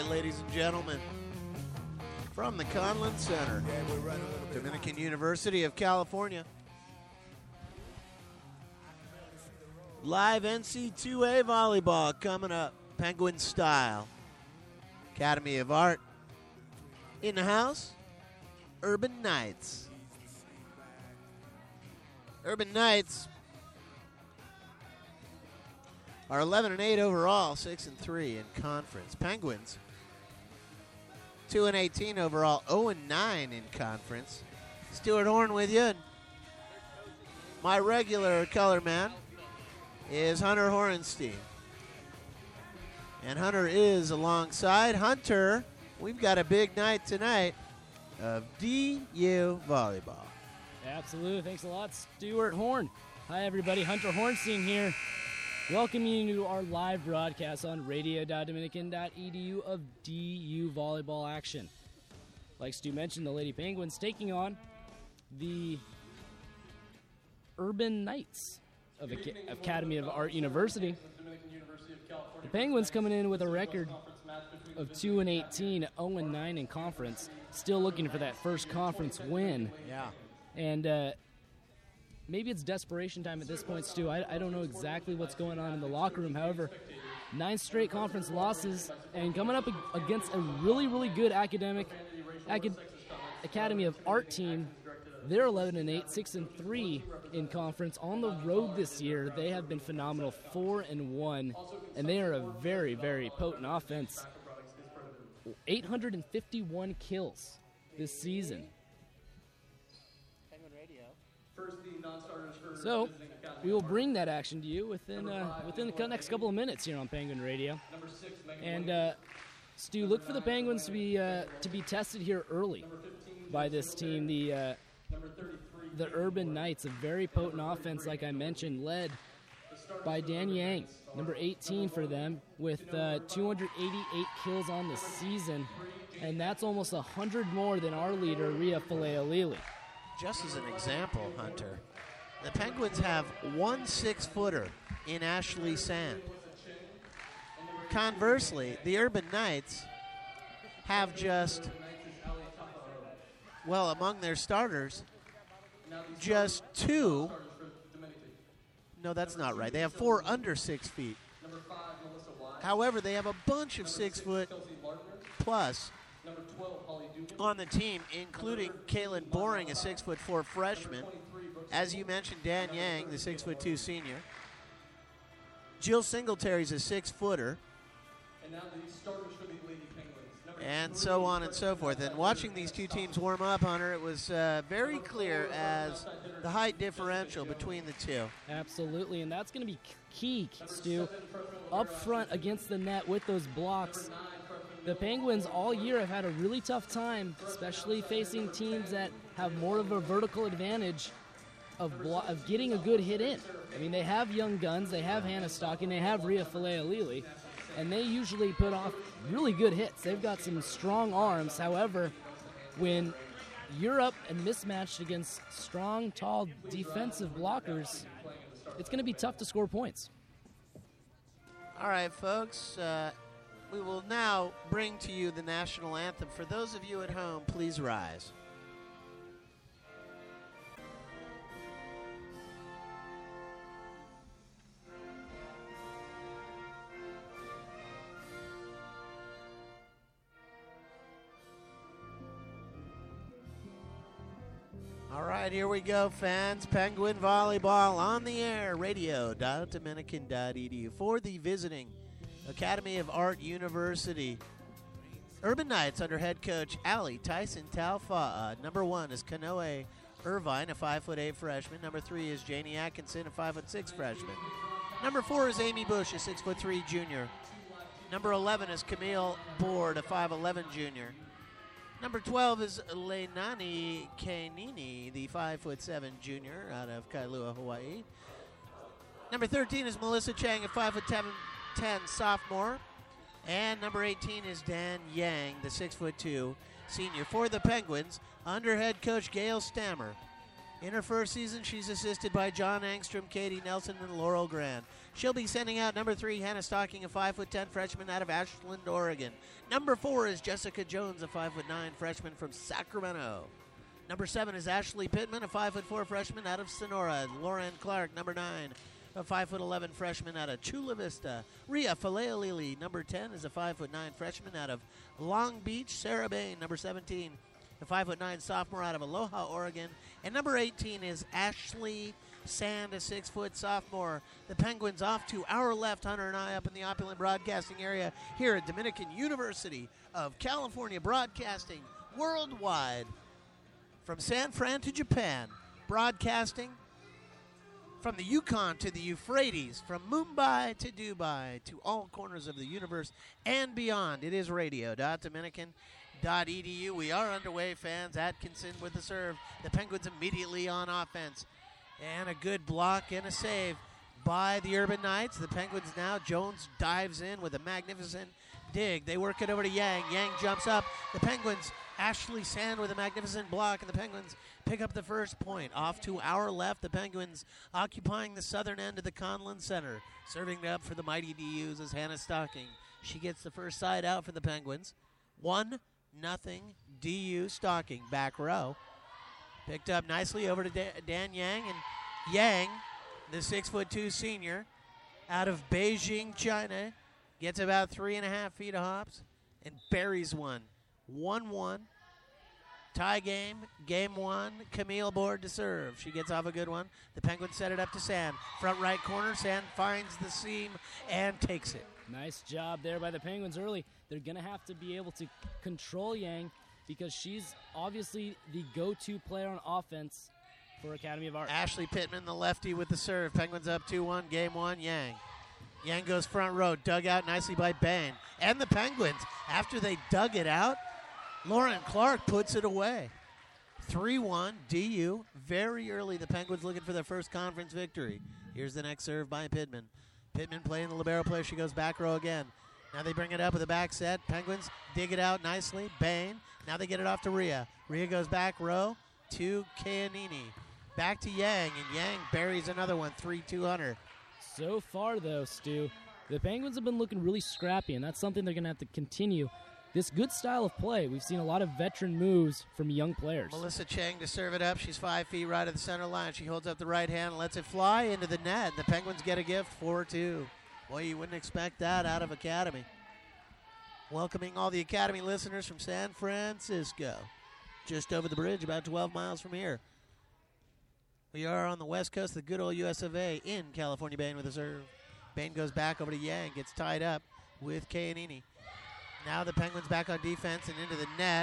ladies and gentlemen. From the Conlin Center, Dominican University of California. Live NC2A volleyball coming up, Penguin style. Academy of Art in the house, Urban Knights. Urban Knights are 11-8 overall, 6-3 in conference. Penguins 2-18 overall, 0-9 in conference. Stuart Horn with you. And my regular color man is Hunter Horenstein. And Hunter is alongside. Hunter, we've got a big night tonight of DU volleyball. Absolutely. Thanks a lot, Stuart Horn. Hi, everybody. Hunter Horenstein here. Welcoming you to our live broadcast on radio.dominican.edu of DU volleyball action. Like Stu mentioned, the Lady Penguins taking on the Urban Knights of Academy of Art University. The Penguins coming in with a record of 2-18, 0-9 in conference. Still looking for that first conference win. Yeah. And maybe it's desperation time at this point, Stu. I don't know exactly what's going on in the locker room. However, 9 straight conference losses and coming up against a really, really good Academy of Art team. They're 11-8, 6-3 in conference. On the road this year, they have been phenomenal, 4-1, and they are a very, very potent offense. 851 kills this season. So, we will bring that action to you within the next couple of minutes here on Penguin Radio. And Stu, look for the Penguins to be tested here early by this team. The Urban Knights, a very potent offense, like I mentioned, led by Dan Yang, number 18 for them, with 288 kills on the season, and that's almost 100 more than our leader, Ria Faleolili. Just as an example, Hunter, the Penguins have one 6-footer in Ashley Sand. Conversely, the Urban Knights have just, well, among their starters, just 2. No, that's not right. They have 4 under 6 feet. However, they have a bunch of 6-foot plus on the team, including Kaylin Boring, a 6'4" freshman. As you mentioned, Dan Yang, the 6'2" senior. Jill Singletary's a 6-footer. And so on and so forth. And watching these two teams warm up, Hunter, it was very clear as the height differential between the two. Absolutely, and that's going to be key, Stu. Up front against the net with those blocks. The Penguins all year have had a really tough time, especially facing teams that have more of a vertical advantage of getting a good hit in. I mean, they have young guns, they have Hannah Stocking, they have Ria Faleolili, and they usually put off really good hits. They've got some strong arms. However, when you're up and mismatched against strong, tall, defensive blockers, it's going to be tough to score points. All right, folks. We will now bring to you the national anthem. For those of you at home, please rise. All right, here we go, fans. Penguin volleyball on the air, radio.dominican.edu for the visiting Academy of Art University. Urban Knights under head coach Allie Tyson Talfa'a. Number 1 is Kanoe Irvine, a 5'8" freshman. Number 3 is Janie Atkinson, a 5'6" freshman. Number 4 is Amy Bush, a 6'3" junior. Number 11 is Camille Board, a 5'11" junior. Number 12 is Leinani Kainini, the 5'7" junior out of Kailua, Hawaii. Number 13 is Melissa Chang, a 5'10" sophomore. And number 18 is Dan Yang, the 6'2" senior. For the Penguins, under head coach Gail Stammer, In her first season, she's assisted by John Angstrom, Katie Nelson, and Laurel Grand. She'll be sending out number 3, Hannah Stocking, a 5'10" freshman out of Ashland, Oregon. Number 4 is Jessica Jones, a 5'9" freshman from Sacramento. Number 7 is Ashley Pittman, a 5'4" freshman out of Sonora. Lauren Clark, number 9, a 5'11" freshman out of Chula Vista. Rhea Faleolili, number 10, is a 5'9" freshman out of Long Beach. Sarah Bain, number 17, a 5'9" sophomore out of Aloha, Oregon. And number 18 is Ashley Sand, a 6-foot sophomore. The Penguins off to our left, Hunter and I up in the opulent broadcasting area here at Dominican University of California, broadcasting worldwide from San Fran to Japan, broadcasting from the Yukon to the Euphrates, from Mumbai to Dubai, to all corners of the universe and beyond. It is radio.dominican.edu. We are underway, fans. Atkinson with the serve. The Penguins immediately on offense. And a good block and a save by the Urban Knights. The Penguins now, Jones dives in with a magnificent dig. They work it over to Yang. Yang jumps up. The Penguins, Ashley Sand with a magnificent block, and the Penguins pick up the first point. Off to our left, the Penguins occupying the southern end of the Conlon Center. Serving up for the mighty DUs is Hannah Stocking. She gets the first side out for the Penguins. 1-0 DU Stocking, back row. Picked up nicely over to Dan Yang, and Yang, the 6'2" senior out of Beijing, China, gets about 3.5 feet of hops and buries one. 1-1. Tie game, game 1. Camille Board to serve. She gets off a good one. The Penguins set it up to Sand. Front right corner, Sand finds the seam and takes it. Nice job there by the Penguins early. They're going to have to be able to control Yang because she's obviously the go-to player on offense for Academy of Art. Ashley Pittman, the lefty, with the serve. Penguins up 2-1, game 1, Yang. Yang goes front row, dug out nicely by Bain. And the Penguins, after they dug it out, Lauren Clark puts it away. 3-1, DU. Very early, the Penguins looking for their first conference victory. Here's the next serve by Pittman. Pittman playing the libero player. She goes back row again. Now they bring it up with a back set. Penguins dig it out nicely. Bain. Now they get it off to Rhea. Rhea goes back row to Kayanini. Back to Yang, and Yang buries another one. 3-2 Hunter. So far, though, Stu, the Penguins have been looking really scrappy, and that's something they're going to have to continue. This good style of play, we've seen a lot of veteran moves from young players. Melissa Chang to serve it up. She's 5 feet right at the center line. She holds up the right hand and lets it fly into the net. The Penguins get a gift, 4-2. Boy, you wouldn't expect that out of Academy. Welcoming all the Academy listeners from San Francisco. Just over the bridge, about 12 miles from here. We are on the west coast of the good old US of A in California. Bain with a serve. Bain goes back over to Yang, gets tied up with Kayanini. Now the Penguins back on defense and into the net.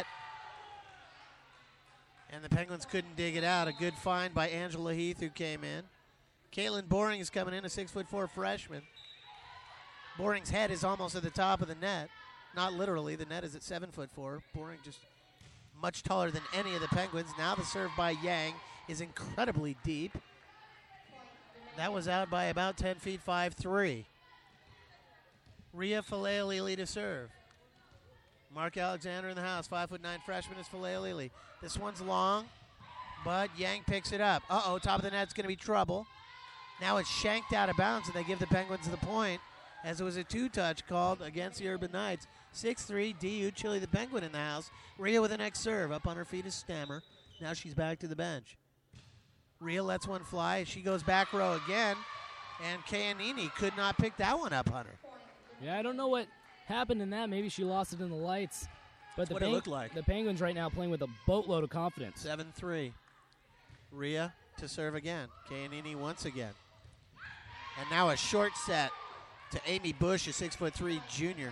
And the Penguins couldn't dig it out. A good find by Angela Heath, who came in. Caitlin Boring is coming in, a 6'4" freshman. Boring's head is almost at the top of the net. Not literally. The net is at 7'4". Boring just much taller than any of the Penguins. Now the serve by Yang is incredibly deep. That was out by about 10 feet, 5-3. Rhea Faleolili to serve. Mark Alexander in the house, 5'9" freshman is Faleolili. This one's long, but Yang picks it up. Uh-oh, top of the net's going to be trouble. Now it's shanked out of bounds, and they give the Penguins the point, as it was a two-touch called against the Urban Knights. 6-3, DU Chile the Penguin in the house. Rhea with the next serve. Up on her feet is Stammer. Now she's back to the bench. Rhea lets one fly. She goes back row again, and Kayanini could not pick that one up, Hunter. Yeah, I don't know what happened in that. Maybe she lost it in the lights. But what it looked like. The Penguins right now playing with a boatload of confidence. 7-3. Rhea to serve again. Kayanini once again. And now a short set to Amy Bush, a 6'3" junior.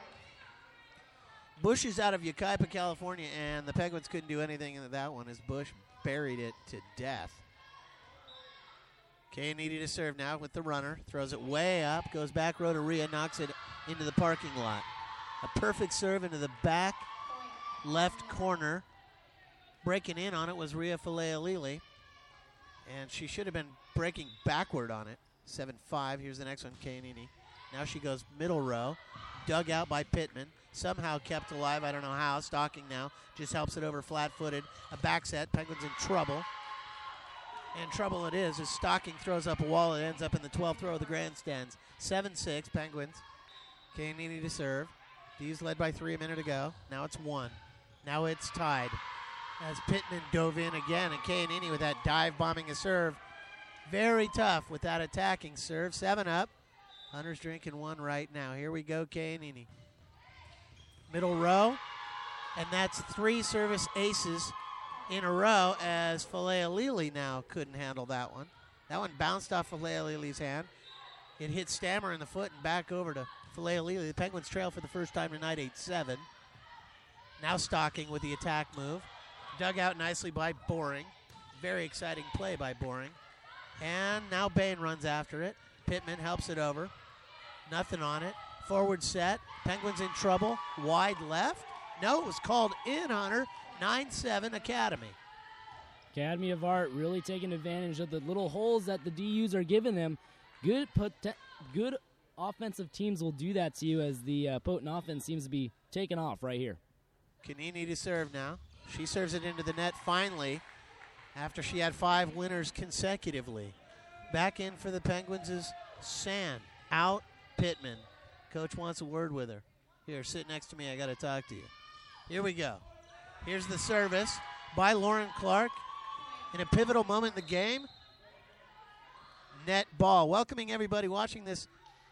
Bush is out of Yucaipa, California, and the Penguins couldn't do anything in that one as Bush buried it to death. Kayanini to serve now with the runner. Throws it way up, goes back row to Rhea, knocks it into the parking lot. A perfect serve into the back left corner. Breaking in on it was Rhea Faleolili, and she should have been breaking backward on it. 7-5. Here's the next one, Kayanini. Now she goes middle row. Dug out by Pittman. Somehow kept alive. I don't know how. Stocking now. Just helps it over flat-footed. A back set. Penguins in trouble. And trouble it is as Stocking throws up a wall. It ends up in the 12th row of the grandstands. 7-6, Penguins. Kainini to serve. D's led by 3 a minute ago. Now it's 1. Now it's tied. As Pittman dove in again, and Kainini with that dive bombing a serve. Very tough with that attacking serve. 7 up. Hunter's drinking one right now. Here we go, Kainini. Middle row. And that's 3 service aces in a row as Falealili now couldn't handle that one. That one bounced off Falealili's hand. It hit Stammer in the foot and back over to Falealili. The Penguins trail for the first time tonight, 8-7. Now Stocking with the attack move. Dug out nicely by Boring. Very exciting play by Boring. And now Bain runs after it. Pittman helps it over. Nothing on it. Forward set. Penguins in trouble. Wide left. No, it was called in, Hunter. 9-7 Academy. Academy of Art really taking advantage of the little holes that the DUs are giving them. Good offensive teams will do that to you as the potent offense seems to be taking off right here. Kanini to serve now. She serves it into the net finally after she had 5 winners consecutively. Back in for the Penguins is Sand. Out Pittman. Coach wants a word with her. Here, sit next to me. I got to talk to you. Here we go. Here's the service by Lauren Clark in a pivotal moment in the game. Net ball. Welcoming everybody watching this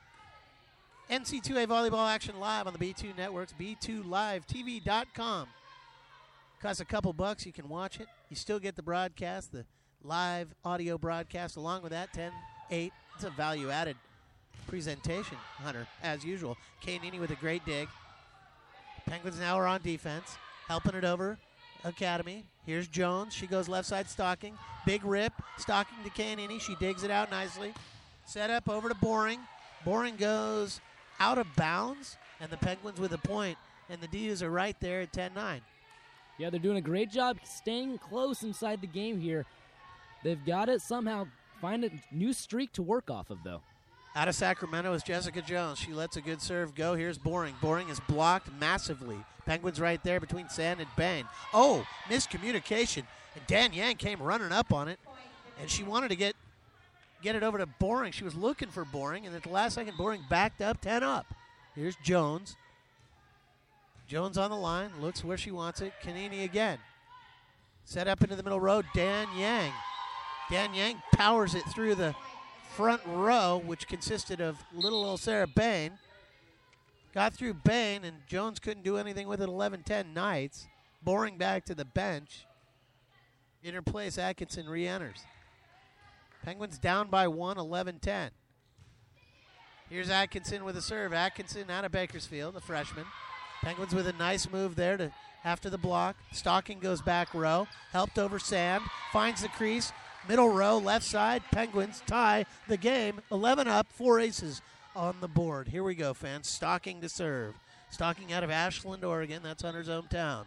NC2A volleyball action live on the B2 Networks, b2livetv.com. Costs a couple bucks. You can watch it. You still get the broadcast, the live audio broadcast. Along with that, 10-8. It's a value-added presentation, Hunter, as usual. Kainini with a great dig. Penguins now are on defense. Helping it over. Academy. Here's Jones. She goes left side Stocking. Big rip. Stocking to Kainini. She digs it out nicely. Set up over to Boring. Boring goes out of bounds. And the Penguins with a point. And the D's are right there at 10-9. Yeah, they're doing a great job staying close inside the game here. They've got to somehow find a new streak to work off of, though. Out of Sacramento is Jessica Jones. She lets a good serve go. Here's Boring. Boring is blocked massively. Penguins right there between Sand and Bain. Oh, miscommunication. And Dan Yang came running up on it. And she wanted to get it over to Boring. She was looking for Boring. And at the last second, Boring backed up, 10 up. Here's Jones. Jones on the line. Looks where she wants it. Kanini again. Set up into the middle row. Dan Yang. Dan Yang powers it through the front row, which consisted of little old Sarah Bain. Got through Bain, and Jones couldn't do anything with it. 11-10 Knights. Boring back to the bench. In her place, Atkinson re-enters. Penguins down by 1, 11-10. Here's Atkinson with a serve. Atkinson out of Bakersfield, the freshman. Penguins with a nice move there to after the block. Stocking goes back row. Helped over Sand. Finds the crease. Middle row, left side. Penguins tie the game. 11 up, 4 aces on the board. Here we go, fans. Stocking to serve. Stocking out of Ashland, Oregon. That's Hunter's hometown.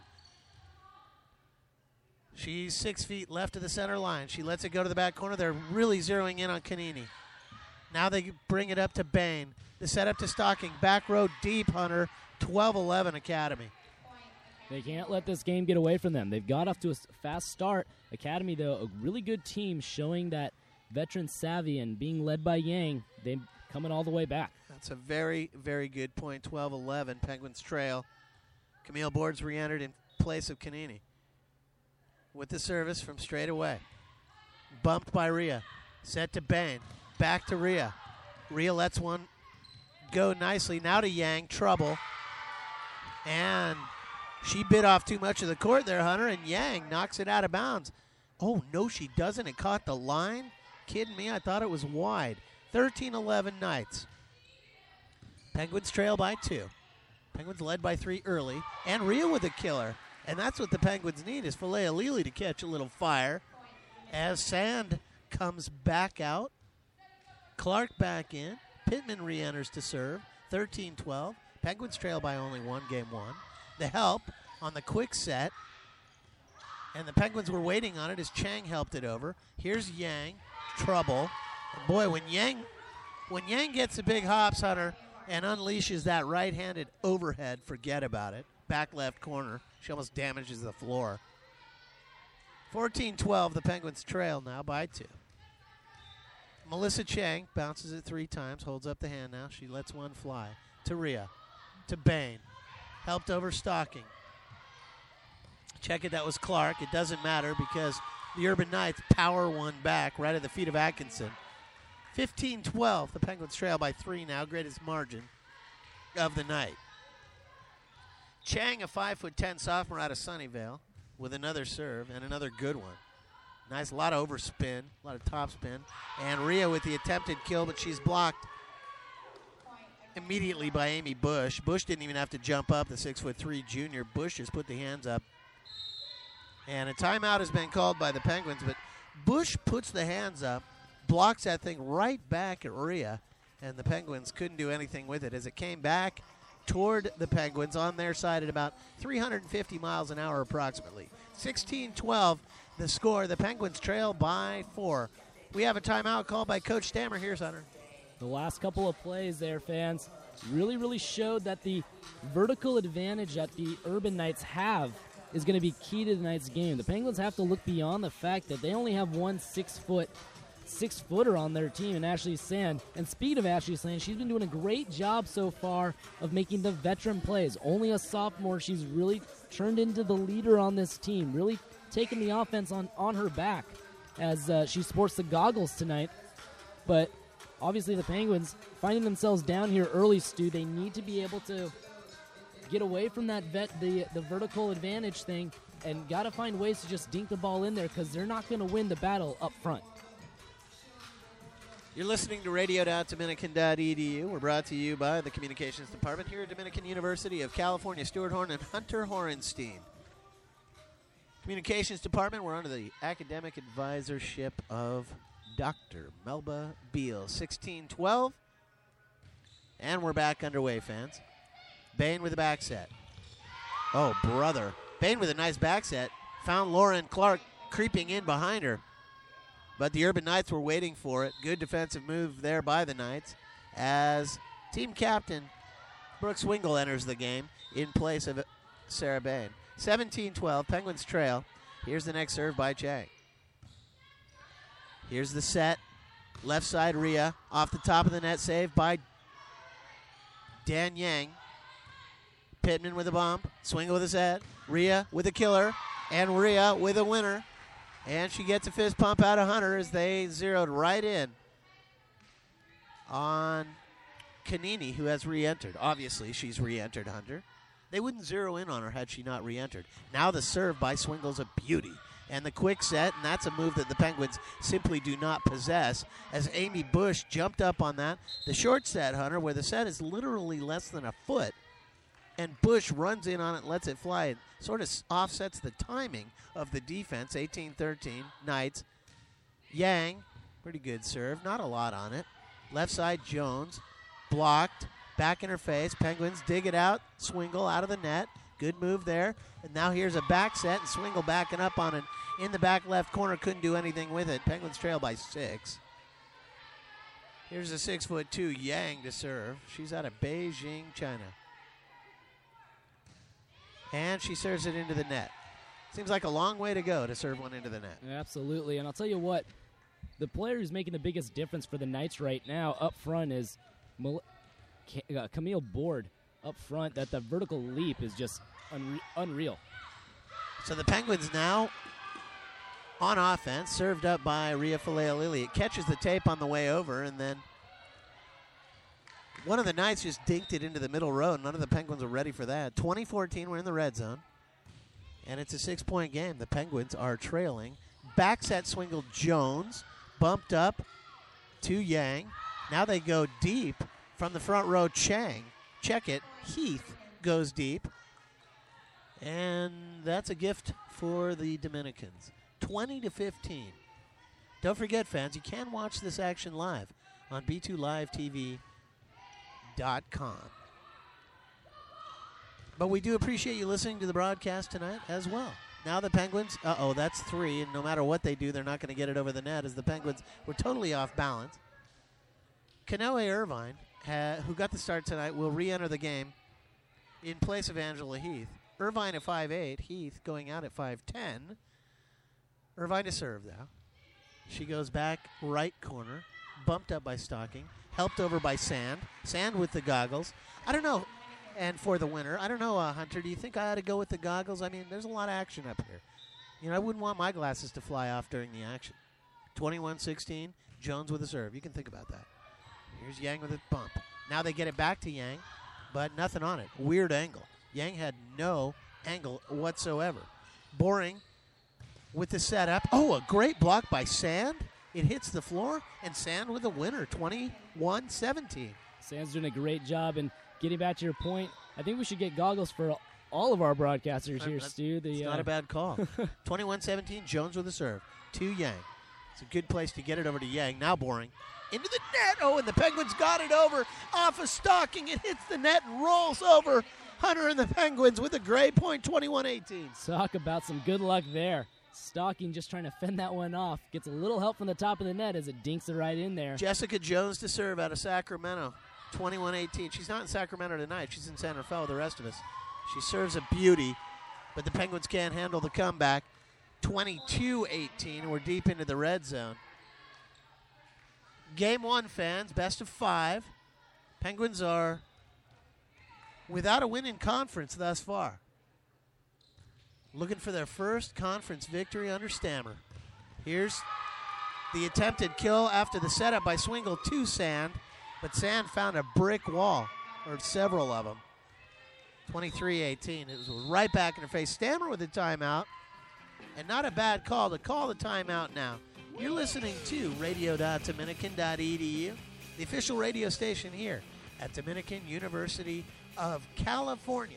She's 6 feet left of the center line. She lets it go to the back corner. They're really zeroing in on Kanini. Now they bring it up to Bain. The setup to Stocking. Back row deep, Hunter. 12-11 Academy. They can't let this game get away from them. They've got off to a fast start. Academy, though, a really good team showing that veteran savvy and being led by Yang. They're coming all the way back. That's a very, very good point. 12-11, Penguins trail. Camille Boards re-entered in place of Kanini. With the service from straight away. Bumped by Rhea. Set to Bain. Back to Rhea. Rhea lets one go nicely. Now to Yang. Trouble. And she bit off too much of the court there, Hunter, and Yang knocks it out of bounds. Oh, no, she doesn't. It caught the line. Kidding me? I thought it was wide. 13-11 Knights. Penguins trail by 2. Penguins led by 3 early. And Rhea with a killer. And that's what the Penguins need is Falealili to catch a little fire. As Sand comes back out. Clark back in. Pittman re-enters to serve. 13-12. Penguins trail by only 1, game 1. The help on the quick set. And the Penguins were waiting on it as Chang helped it over. Here's Yang. Trouble. And boy, when Yang gets the big hops, Hunter, and unleashes that right-handed overhead, forget about it. Back left corner. She almost damages the floor. 14-12, the Penguins trail now by 2. Melissa Chang bounces it 3 times, holds up the hand now. She lets one fly to Rhea, to Bain. Helped over Stocking. Check it, that was Clark. It doesn't matter because the Urban Knights power one back right at the feet of Atkinson. 15-12, the Penguins trail by 3 now, greatest margin of the night. Chang, a 5'10" sophomore out of Sunnyvale, with another serve and another good one. Nice, a lot of overspin, a lot of topspin. And Rhea with the attempted kill, but she's blocked immediately by Amy Bush. Bush didn't even have to jump up, the 6'3" junior. Bush just put the hands up. And a timeout has been called by the Penguins, but Bush puts the hands up, blocks that thing right back at Rhea, and the Penguins couldn't do anything with it as it came back toward the Penguins on their side at about 350 miles an hour approximately. 16-12 the score. The Penguins trail by 4. We have a timeout called by Coach Stammer. Here's Hunter. The last couple of plays there, fans, really showed that the vertical advantage that the Urban Knights have is going to be key to tonight's game. The Penguins have to look beyond the fact that they only have one six-footer on their team in Ashley Sand. And speaking of Ashley Sand, she's been doing a great job so far of making the veteran plays. Only a sophomore, she's really turned into the leader on this team, really taking the offense on her back as she sports the goggles tonight. But obviously the Penguins finding themselves down here early, Stu, they need to be able to get away from that the vertical advantage thing and got to find ways to just dink the ball in there because they're not going to win the battle up front. You're listening to radio.dominican.edu. We're brought to you by the Communications Department here at Dominican University of California. Stuart Horn and Hunter Horenstein. Communications Department, we're under the academic advisorship of Dr. Melba Beal. 16-12. And we're back underway, fans. Bain with a back set. Oh, brother. Bain with a nice back set. Found Lauren Clark creeping in behind her. But the Urban Knights were waiting for it. Good defensive move there by the Knights as team captain Brooke Swingle enters the game in place of Sarah Bain. 17-12, Penguins trail. Here's the next serve by Chang. Here's the set. Left side, Rhea. Off the top of the net, save by Dan Yang. Pittman with a bump. Swingle with a set. Rhea with a killer. And Rhea with a winner. And she gets a fist pump out of Hunter as they zeroed right in on Kanini, who has re-entered. Obviously, she's re-entered Hunter. They wouldn't zero in on her had she not re-entered. Now the serve by Swingle's a beauty. And the quick set, and that's a move that the Penguins simply do not possess, as Amy Bush jumped up on that. The short set, Hunter, where the set is literally less than a foot, and Bush runs in on it and lets it fly. It sort of offsets the timing of the defense. 18-13, Knights. Yang, pretty good serve. Not a lot on it. Left side, Jones. Blocked. Back in her face. Penguins dig it out. Swingle out of the net. Good move there. And now here's a back set, and Swingle backing up on it in the back left corner. Couldn't do anything with it. Penguins trail by 6. Here's a 6'2" Yang to serve. She's out of Beijing, China. And she serves it into the net. Seems like a long way to go to serve one into the net. Absolutely. And I'll tell you what, the player who's making the biggest difference for the Knights right now up front is Camille Board up front. That the vertical leap is just unreal. So the Penguins now on offense, served up by Rhea Faleo-Lilly. It catches the tape on the way over, and then one of the Knights just dinked it into the middle row. None of the Penguins are ready for that. 20-14, we're in the red zone. And it's a 6-point game. The Penguins are trailing. Back set Swingle Jones. Bumped up to Yang. Now they go deep from the front row. Chang. Check it. Heath goes deep. And that's a gift for the Dominicans. 20-15. Don't forget, fans, you can watch this action live on B2LiveTV.com. But we do appreciate you listening to the broadcast tonight as well. Now the Penguins, that's 3, and no matter what they do, they're not going to get it over the net as the Penguins were totally off balance. Kanoe Irvine, who got the start tonight, will re-enter the game in place of Angela Heath. Irvine at 5'8", Heath going out at 5'10". Irvine to serve now. She goes back right corner, bumped up by Stocking, helped over by Sand. Sand with the goggles. I don't know. And for the winner, I don't know, Hunter, do you think I ought to go with the goggles? I mean, there's a lot of action up here. You know, I wouldn't want my glasses to fly off during the action. 21-16, Jones with a serve. You can think about that. Here's Yang with a bump. Now they get it back to Yang, but nothing on it. Weird angle. Yang had no angle whatsoever. Boring with the setup. Oh, a great block by Sand. It hits the floor, and Sand with a winner, 21-17. Sand's doing a great job. And getting back to your point, I think we should get goggles for all of our broadcasters here, Stu. It's not a bad call. 21-17, Jones with a serve. To Yang. It's a good place to get it over to Yang. Now Boring. Into the net. Oh, and the Penguins got it over off of Stocking. It hits the net and rolls over. Hunter and the Penguins with a great point, 21-18. Talk about some good luck there. Stocking just trying to fend that one off. Gets a little help from the top of the net as it dinks it right in there. Jessica Jones to serve out of Sacramento, 21-18. She's not in Sacramento tonight. She's in San Rafael with the rest of us. She serves a beauty, but the Penguins can't handle the comeback. 22-18. We're deep into the red zone. Game one, fans, best of 5. Penguins are without a win in conference thus far. Looking for their first conference victory under Stammer. Here's the attempted kill after the setup by Swingle to Sand, but Sand found a brick wall, or several of them. 23-18. It was right back in her face. Stammer with a timeout, and not a bad call to call the timeout now. You're listening to radio.dominican.edu, the official radio station here at Dominican University of California.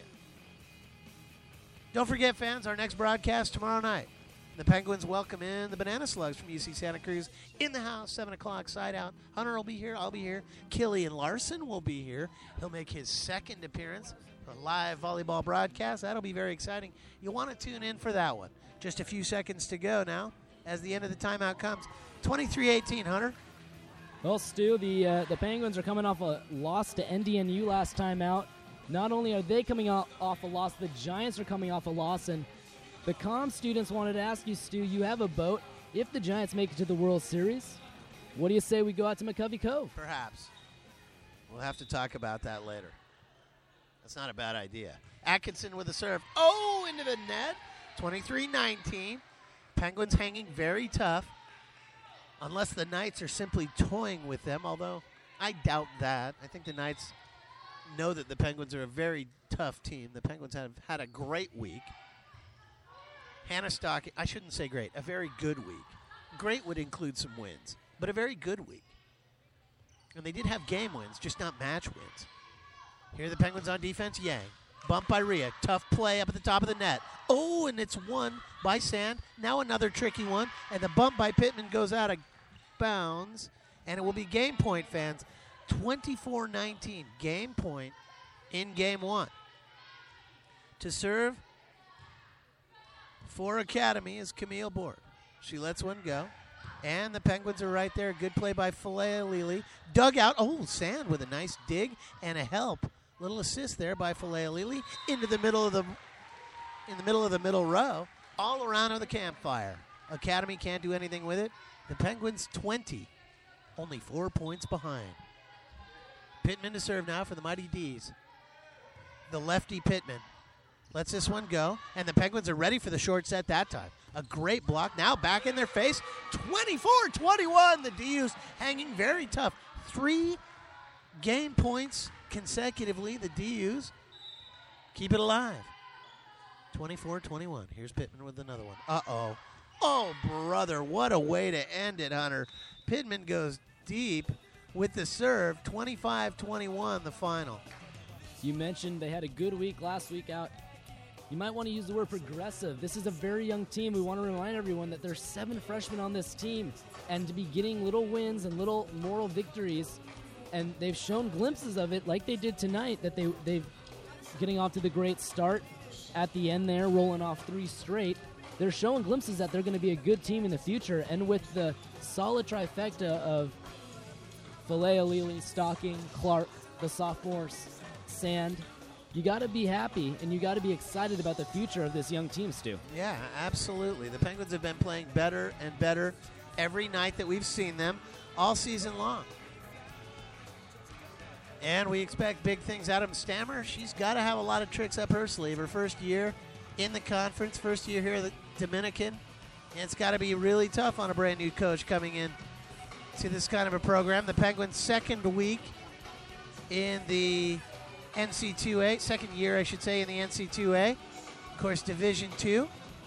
Don't forget, fans, our next broadcast tomorrow night. The Penguins welcome in the Banana Slugs from UC Santa Cruz in the house, 7 o'clock, side out. Hunter will be here. I'll be here. Killian Larson will be here. He'll make his second appearance for a live volleyball broadcast. That'll be very exciting. You'll want to tune in for that one. Just a few seconds to go now as the end of the timeout comes. 23-18, Hunter. Well, Stu, the Penguins are coming off a loss to NDNU last time out. Not only are they coming off a loss, the Giants are coming off a loss. And the comm students wanted to ask you, Stu, you have a boat. If the Giants make it to the World Series, what do you say we go out to McCovey Cove? Perhaps. We'll have to talk about that later. That's not a bad idea. Atkinson with a serve. Oh, into the net. 23-19. Penguins hanging very tough. Unless the Knights are simply toying with them, although I doubt that. I think the Knights know that the Penguins are a very tough team. The Penguins have had a great week. Hannah Stocking, I shouldn't say great, a very good week. Great would include some wins, but a very good week. And they did have game wins, just not match wins. Here are the Penguins on defense. Yang. Bump by Rhea. Tough play up at the top of the net. Oh, and it's won by Sand. Now another tricky one. And the bump by Pittman goes out of bounds. And it will be game point, fans. 24-19. Game point in game one. To serve for Academy is Camille Board. She lets one go. And the Penguins are right there. Good play by Falea Lili. Dug out. Oh, Sand with a nice dig and a help. Little assist there by Falea Lili into the middle of the middle row. All around on the campfire. Academy can't do anything with it. The Penguins 20. Only 4 points behind. Pittman to serve now for the Mighty D's. The lefty Pittman lets this one go, and the Penguins are ready for the short set that time. A great block. Now back in their face. 24-21. The DUs hanging very tough. 3 game points consecutively. The DUs keep it alive. 24-21. Here's Pittman with another one. Uh-oh. Oh, brother. What a way to end it, Hunter. Pittman goes deep with the serve. 25-21, the final. You mentioned they had a good week last week out. You might want to use the word progressive. This is a very young team. We want to remind everyone that there's 7 freshmen on this team, and to be getting little wins and little moral victories, and they've shown glimpses of it like they did tonight, that they've getting off to the great start at the end there, rolling off 3 straight. They're showing glimpses that they're going to be a good team in the future, and with the solid trifecta of Falea Lili, Stocking, Clark, the sophomores, Sand, you got to be happy and you got to be excited about the future of this young team, Stu. Yeah, absolutely. The Penguins have been playing better and better every night that we've seen them all season long. And we expect big things out of them. Stammer, she's got to have a lot of tricks up her sleeve. Her first year in the conference, first year here at the Dominican. And it's got to be really tough on a brand new coach coming in to this kind of a program. The Penguins' second week in the NC2A, second year, I should say, in the NC2A. Of course, Division II.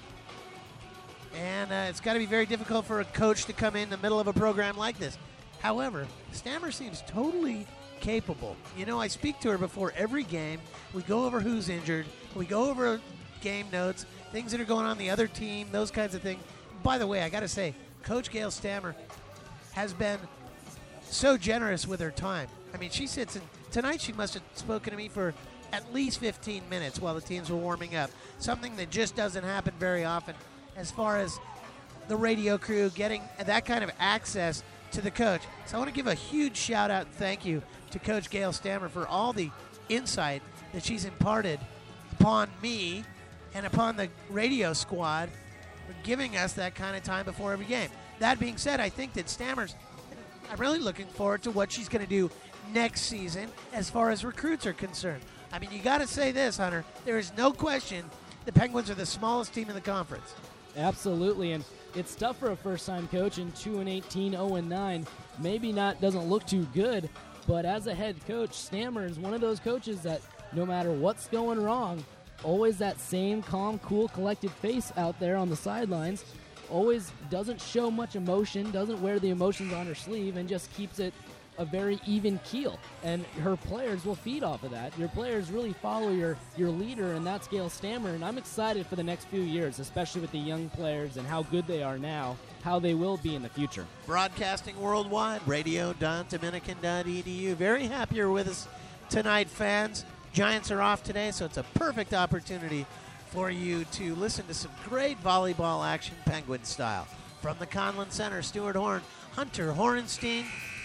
And it's got to be very difficult for a coach to come in the middle of a program like this. However, Stammer seems totally capable. You know, I speak to her before every game. We go over who's injured. We go over game notes, things that are going on the other team, those kinds of things. By the way, I got to say, Coach Gail Stammer has been so generous with her time. I mean, she sits and tonight she must have spoken to me for at least 15 minutes while the teams were warming up. Something that just doesn't happen very often as far as the radio crew getting that kind of access to the coach. So I want to give a huge shout out and thank you to Coach Gail Stammer for all the insight that she's imparted upon me and upon the radio squad for giving us that kind of time before every game. That being said, I think that I'm really looking forward to what she's going to do next season as far as recruits are concerned. I mean, you got to say this, Hunter. There is no question the Penguins are the smallest team in the conference. Absolutely, and it's tough for a first-time coach in 2-18, 0-9. Maybe doesn't look too good, but as a head coach, Stammer is one of those coaches that no matter what's going wrong, always that same calm, cool, collected face out there on the sidelines, always doesn't show much emotion, doesn't wear the emotions on her sleeve, and just keeps it a very even keel. And her players will feed off of that. Your players really follow your leader, and that's Gail Stammer. And I'm excited for the next few years, especially with the young players and how good they are now, how they will be in the future. Broadcasting worldwide, radio.dominican.edu. Very happy you're with us tonight, fans. Giants are off today, so it's a perfect opportunity for you to listen to some great volleyball action, Penguin style. From the Conlin Center, Stuart Horn, Hunter Horenstein,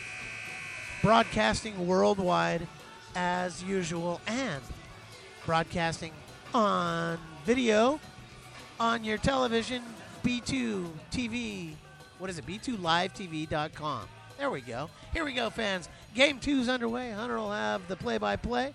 broadcasting worldwide as usual, and broadcasting on video on your television, B2 TV. What is it? B2LiveTV.com. There we go. Here we go, fans. Game 2's underway. Hunter will have the play-by-play.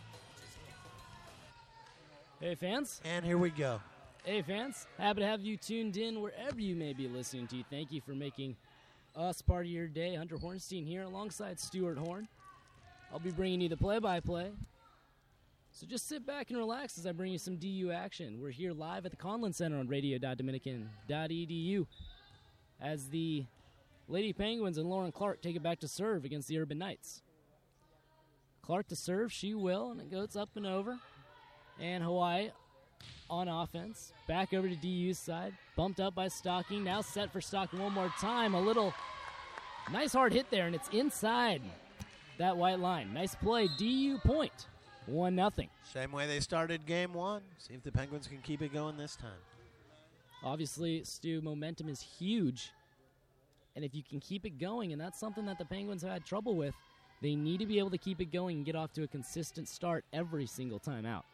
Hey, fans. And here we go. Hey, fans. Happy to have you tuned in wherever you may be listening to. Thank you for making us part of your day. Hunter Hornstein here alongside Stuart Horn. I'll be bringing you the play-by-play. So just sit back and relax as I bring you some DU action. We're here live at the Conlin Center on radio.dominican.edu as the Lady Penguins and Lauren Clark take it back to serve against the Urban Knights. Clark to serve, she will, and it goes up and over. And Hawaii on offense. Back over to DU's side. Bumped up by Stocking. Now set for Stocking one more time. A little nice hard hit there, and it's inside that white line. Nice play. DU point. 1-0. Same way they started game one. See if the Penguins can keep it going this time. Obviously, Stu, momentum is huge. And if you can keep it going, and that's something that the Penguins have had trouble with, they need to be able to keep it going and get off to a consistent start every single time out.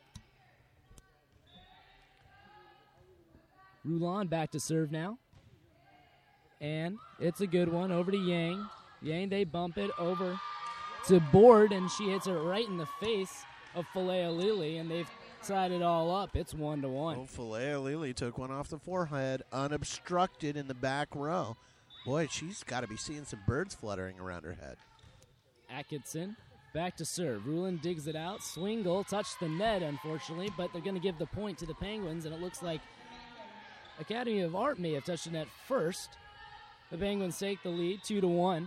Rulon back to serve now. And it's a good one over to Yang. Yang, they bump it over to Board, and she hits it right in the face of Philea Lili, and they've tied it all up. It's 1-1. Oh, Philea Lili took one off the forehead, unobstructed in the back row. Boy, she's got to be seeing some birds fluttering around her head. Atkinson back to serve. Rulon digs it out. Swingle touched the net, unfortunately, but they're going to give the point to the Penguins, and it looks like Academy of Art may have touched the net first. The Penguins take the lead 2-1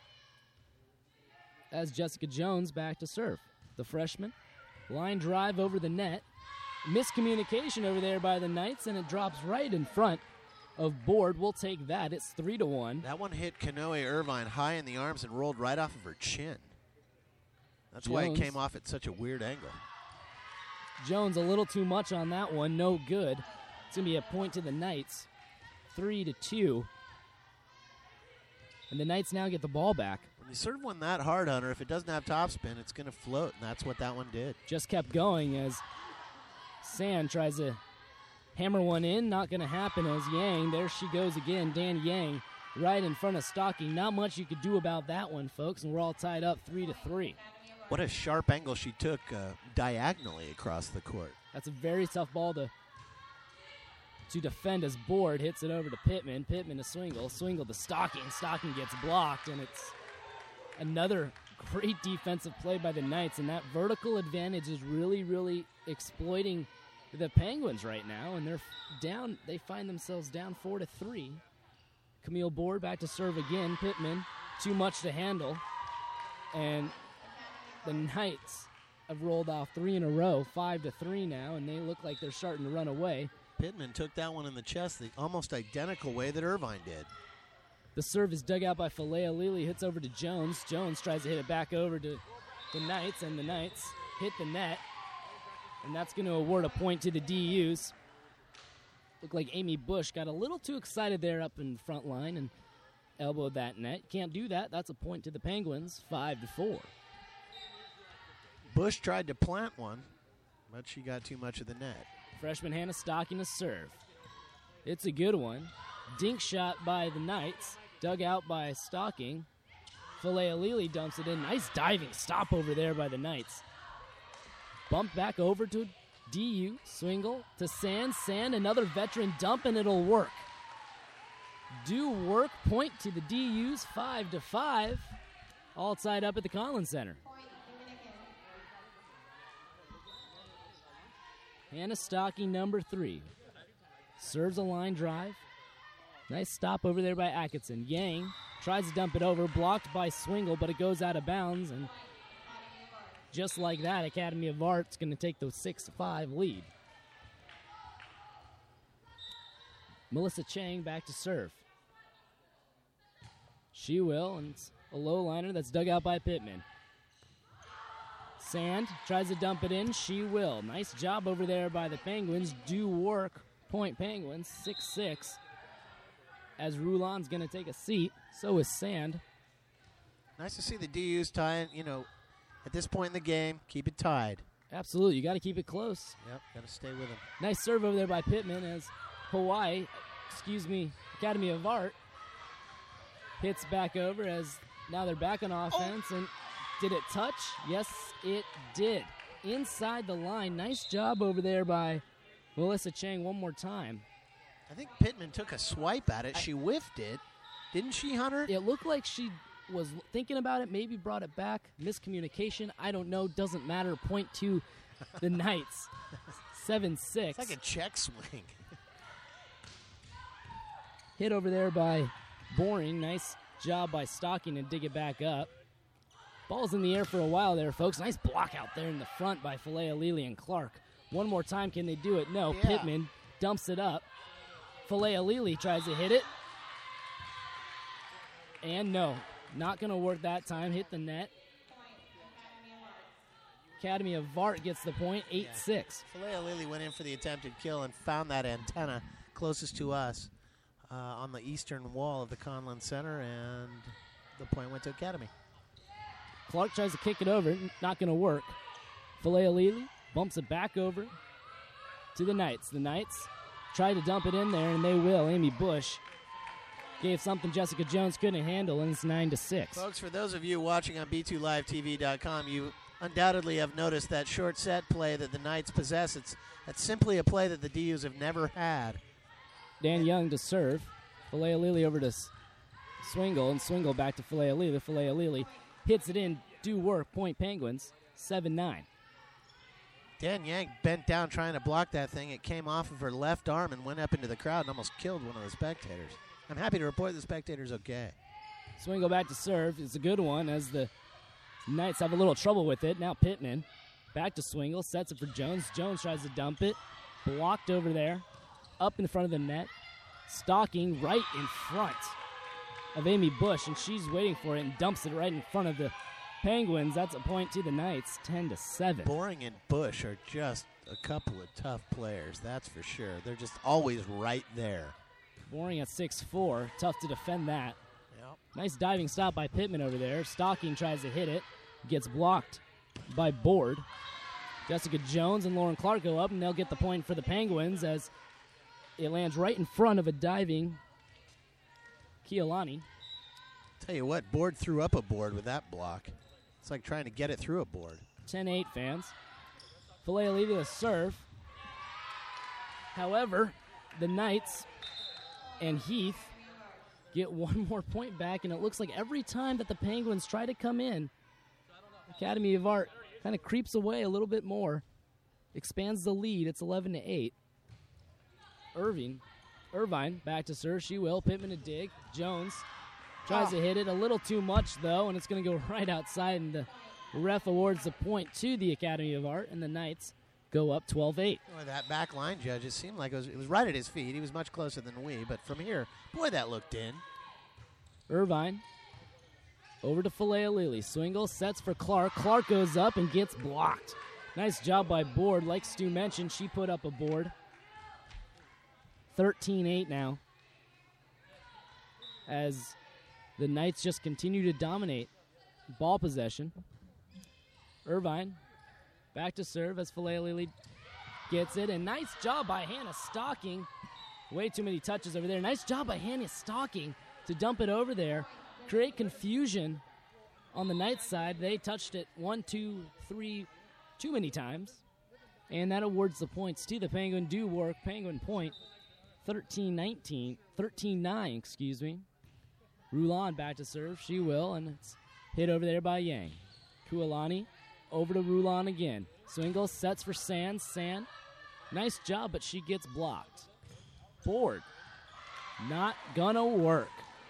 as Jessica Jones back to serve. The freshman, line drive over the net. Miscommunication over there by the Knights, and it drops right in front of Board. We'll take that. It's 3-1. That one hit Kanoe Irvine high in the arms and rolled right off of her chin. That's why it came off at such a weird angle. Jones a little too much on that one. No good. It's going to be a point to the Knights. 3-2. And the Knights now get the ball back. You serve one that hard, Hunter. If it doesn't have topspin, it's going to float, and that's what that one did. Just kept going as Sand tries to hammer one in. Not going to happen as Yang, there she goes again, Dan Yang, right in front of Stocking. Not much you could do about that one, folks, and we're all tied up 3-3. What a sharp angle she took diagonally across the court. That's a very tough ball to defend as Board hits it over to Pittman. Pittman to Swingle. Swingle to Stocking. Stocking gets blocked, and it's another great defensive play by the Knights, and that vertical advantage is really, really exploiting the Penguins right now, and they're down. They find themselves down 4-3. Camille Board back to serve again. Pittman, too much to handle, and the Knights have rolled off 3 in a row, 5-3 now, and they look like they're starting to run away. Pittman took that one in the chest the almost identical way that Irvine did. The serve is dug out by Falea Lili, hits over to Jones. Jones tries to hit it back over to the Knights, and the Knights hit the net, and that's going to award a point to the DUs. Looked like Amy Bush got a little too excited there up in the front line and elbowed that net. Can't do that. That's a point to the Penguins, 5-4. Bush tried to plant one, but she got too much of the net. Freshman Hannah Stocking to serve. It's a good one. Dink shot by the Knights, dug out by Stocking. Falea Lili dumps it in. Nice diving stop over there by the Knights. Bump back over to DU. Swingle to Sand. Sand, another veteran dump, and it'll work. Do work. Point to the DUs, 5-5. All tied up at the Conlin Center. Hannah Stocking, number 3. Serves a line drive. Nice stop over there by Atkinson. Yang tries to dump it over, blocked by Swingle, but it goes out of bounds. And just like that, Academy of Art's going to take the 6-5 lead. Melissa Chang back to serve. She will, and it's a low liner that's dug out by Pittman. Sand tries to dump it in. She will. Nice job over there by the Penguins. Do work. Point Penguins, 6-6. As Roulan's going to take a seat, so is Sand. Nice to see the DUs tying, at this point in the game, keep it tied. Absolutely. You got to keep it close. Yep, got to stay with them. Nice serve over there by Pittman as Academy of Art hits back over as now they're back on offense. And did it touch? Yes, it did. Inside the line. Nice job over there by Melissa Chang one more time. I think Pittman took a swipe at it. She whiffed it. Didn't she, Hunter? It looked like she was thinking about it, maybe brought it back. Miscommunication. I don't know. Doesn't matter. Point to the Knights. 7-6. It's like a check swing. Hit over there by Boring. Nice job by Stocking to dig it back up. Ball's in the air for a while there, folks. Nice block out there in the front by Falea Lili and Clark. One more time, can they do it? No. Yeah. Pittman dumps it up. Falea Lili tries to hit it. And no, not going to work that time. Hit the net. Academy of Art gets the point, 8-6. Falea Lili went in for the attempted kill and found that antenna closest to us on the eastern wall of the Conlin Center, and the point went to Academy. Clark tries to kick it over, not going to work. Falea Lili bumps it back over to the Knights. The Knights try to dump it in there, and they will. Amy Bush gave something Jessica Jones couldn't handle, and it's 9-6. Folks, for those of you watching on B2LiveTV.com, you undoubtedly have noticed that short set play that the Knights possess. That's simply a play that the DUs have never had. Dan Young to serve. Falea Lili over to Swingle, and Swingle back to Falea Lili. Falea Lili hits it in. Do work. Point Penguins, 7-9. Dan Yang bent down trying to block that thing. It came off of her left arm and went up into the crowd and almost killed one of the spectators. I'm happy to report the spectator's okay. Swingle back to serve. It's a good one as the Knights have a little trouble with it. Now Pittman back to Swingle. Sets it for Jones. Jones tries to dump it. Blocked over there. Up in front of the net. Stocking right in front of Amy Bush, and she's waiting for it and dumps it right in front of the Penguins. That's a point to the Knights, 10-7. Boring and Bush are just a couple of tough players, that's for sure. They're just always right there. Boring at 6'4", tough to defend that. Yeah. Nice diving stop by Pittman over there. Stocking tries to hit it. Gets blocked by Board. Jessica Jones and Lauren Clark go up, and they'll get the point for the Penguins as it lands right in front of a diving Kealani. Tell you what, Board threw up a board with that block. It's like trying to get it through a board. 10-8 fans. Falealili to serve. However, the Knights and Heath get one more point back, and it looks like every time that the Penguins try to come in, Academy of Art kind of creeps away a little bit more, expands the lead. It's 11-8. Irvine back to serve. She will. Pittman to dig. Jones tries to hit it a little too much, though, and it's going to go right outside, and the ref awards the point to the Academy of Art, and the Knights go up 12-8. Boy, that back line judge, it seemed like it was right at his feet. He was much closer than we, but from here, boy, that looked in. Irvine over to Falealili. Swingle sets for Clark. Clark goes up and gets blocked. Nice job by Board. Like Stu mentioned, she put up a board. 13-8 now, as the Knights just continue to dominate ball possession. Irvine back to serve as Falealili gets it, and nice job by Hannah Stocking. Way too many touches over there. Nice job by Hannah Stocking to dump it over there, create confusion on the Knights side. They touched it 1, 2, 3 too many times, and that awards the points to the Penguin. Do work. Penguin point 13-9, excuse me. Rulon back to serve. She will, and it's hit over there by Yang. Kualani over to Rulon again. Swingle sets for Sand. Sand, nice job, but she gets blocked. Board, not gonna work.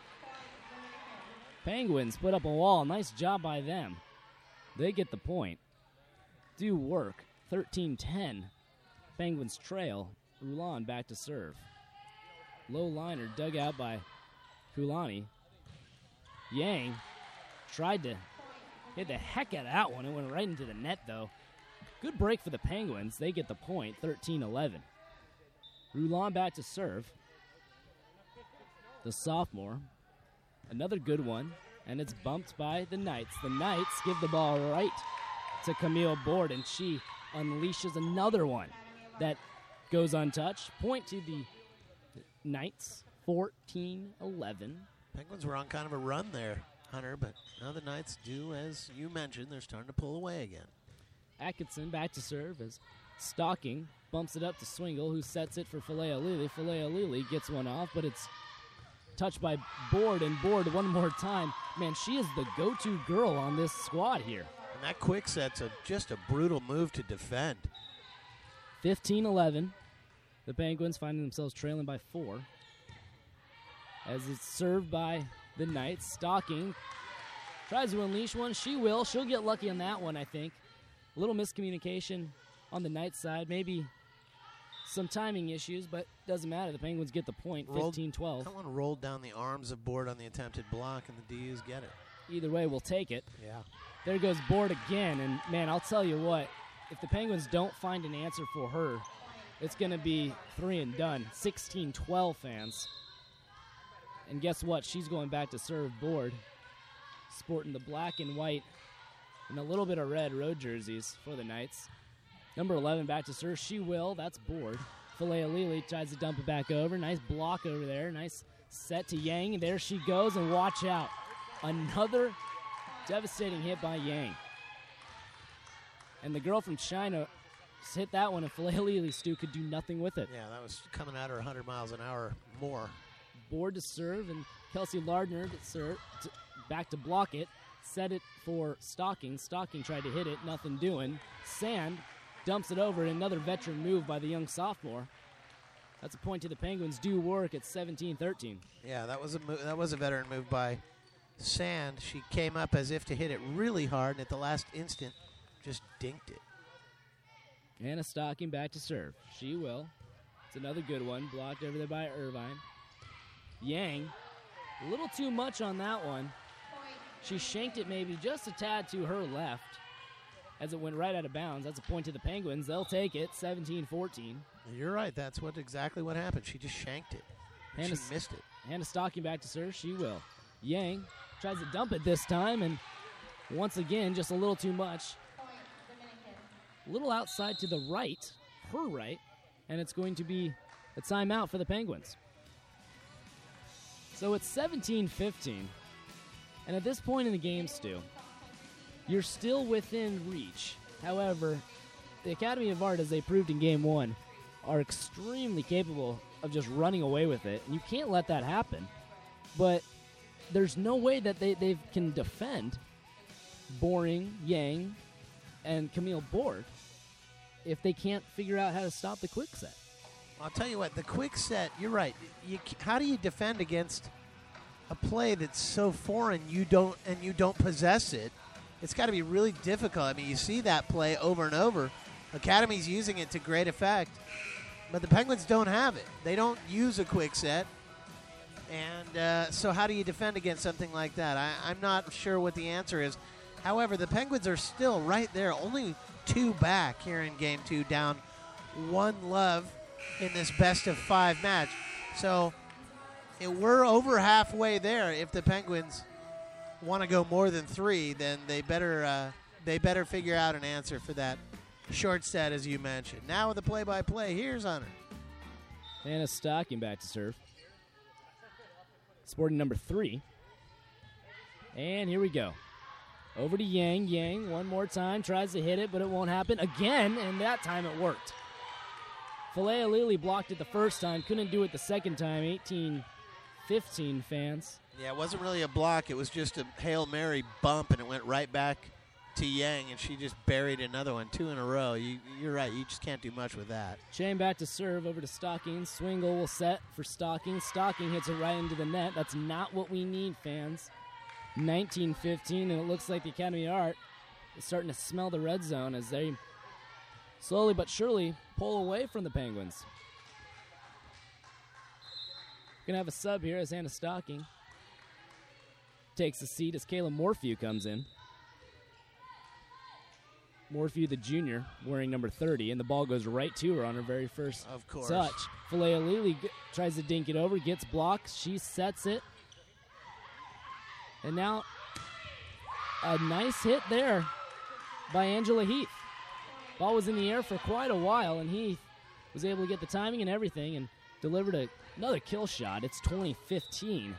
Penguins put up a wall. Nice job by them. They get the point. Do work. 13-10. Penguins trail. Rulon back to serve. Low liner dug out by Kulani. Yang tried to hit the heck out of that one. It went right into the net, though. Good break for the Penguins. They get the point, 13-11. Rulon back to serve. The sophomore. Another good one, and it's bumped by the Knights. The Knights give the ball right to Camille Board, and she unleashes another one that goes untouched. Point to the Knights, 14-11. Penguins were on kind of a run there, Hunter, but now the Knights do, as you mentioned, they're starting to pull away again. Atkinson back to serve as Stocking bumps it up to Swingle, who sets it for Falealili. Falealili gets one off, but it's touched by Board, and Board one more time. Man, she is the go-to girl on this squad here. And that quick set's just a brutal move to defend. 15-11. The Penguins finding themselves trailing by 4. As it's served by the Knights. Stocking tries to unleash one. She will. She'll get lucky on that one, I think. A little miscommunication on the Knights side. Maybe some timing issues, but doesn't matter. The Penguins get the point, 15-12. That one rolled down the arms of Board on the attempted block, and the DUs get it. Either way, we'll take it. Yeah. There goes Board again, and, man, I'll tell you what. If the Penguins don't find an answer for her, it's going to be 3 and done. 16-12, fans. And guess what? She's going back to serve Board, sporting the black and white and a little bit of red road jerseys for the Knights. Number 11 back to serve. She will. That's Board. Falealili tries to dump it back over. Nice block over there. Nice set to Yang. And there she goes. And watch out. Another devastating hit by Yang. And the girl from China hit that one. And Falealili, Stu, could do nothing with it. Yeah, that was coming at her 100 miles an hour more. Board to serve. And Kelsey Lardner to serve, back to block it. Set it for Stocking. Stocking tried to hit it. Nothing doing. Sand dumps it over. Another veteran move by the young sophomore. That's a point to the Penguins. Do work at 17-13. Yeah, that was a veteran move by Sand. She came up as if to hit it really hard, and at the last instant, just dinked it. Anna Stocking back to serve. She will. It's another good one. Blocked over there by Irvine. Yang, a little too much on that one. She shanked it maybe just a tad to her left as it went right out of bounds. That's a point to the Penguins. They'll take it, 17-14. You're right. That's exactly what happened. She just shanked it. She missed it. Hannah Stocking back to serve. She will. Yang tries to dump it this time, and once again, just a little too much. A little outside to the right, her right, and it's going to be a timeout for the Penguins. So it's 17-15, and at this point in the game, Stu, you're still within reach. However, the Academy of Art, as they proved in Game 1, are extremely capable of just running away with it, and you can't let that happen. But there's no way that they can defend Boring, Yang, and Camille Board if they can't figure out how to stop the quick set. I'll tell you what, the quick set, you're right. How do you defend against a play that's so foreign you don't possess it? It's got to be really difficult. I mean, you see that play over and over. Academy's using it to great effect, but the Penguins don't have it. They don't use a quick set, and so how do you defend against something like that? I'm not sure what the answer is. However, the Penguins are still right there, only 2 back here in Game 2, down 1-0 in this best-of-5 match. So we're over halfway there. If the Penguins want to go more than 3, then they better figure out an answer for that short set, as you mentioned. Now with the play-by-play, here's Hunter. Anna Stocking back to serve. Sporting number 3. And here we go. Over to Yang. Yang, one more time, tries to hit it, but it won't happen again, and that time it worked. Falealili blocked it the first time, couldn't do it the second time. 18-15 fans. Yeah, it wasn't really a block. It was just a Hail Mary bump, and it went right back to Yang, and she just buried another one, 2 in a row. You're right. You just can't do much with that. Chain back to serve, over to Stocking. Swingle will set for Stocking. Stocking hits it right into the net. That's not what we need, fans. 19-15, and it looks like the Academy of Art is starting to smell the red zone as they slowly but surely pull away from the Penguins. Going to have a sub here as Hannah Stocking takes a seat as Kayla Morphew comes in. Morphew, the junior, wearing number 30, and the ball goes right to her on her very first touch. Falealili tries to dink it over, gets blocked. She sets it. And now a nice hit there by Angela Heath. Ball was in the air for quite a while, and Heath was able to get the timing and everything and delivered another kill shot. It's 20-15.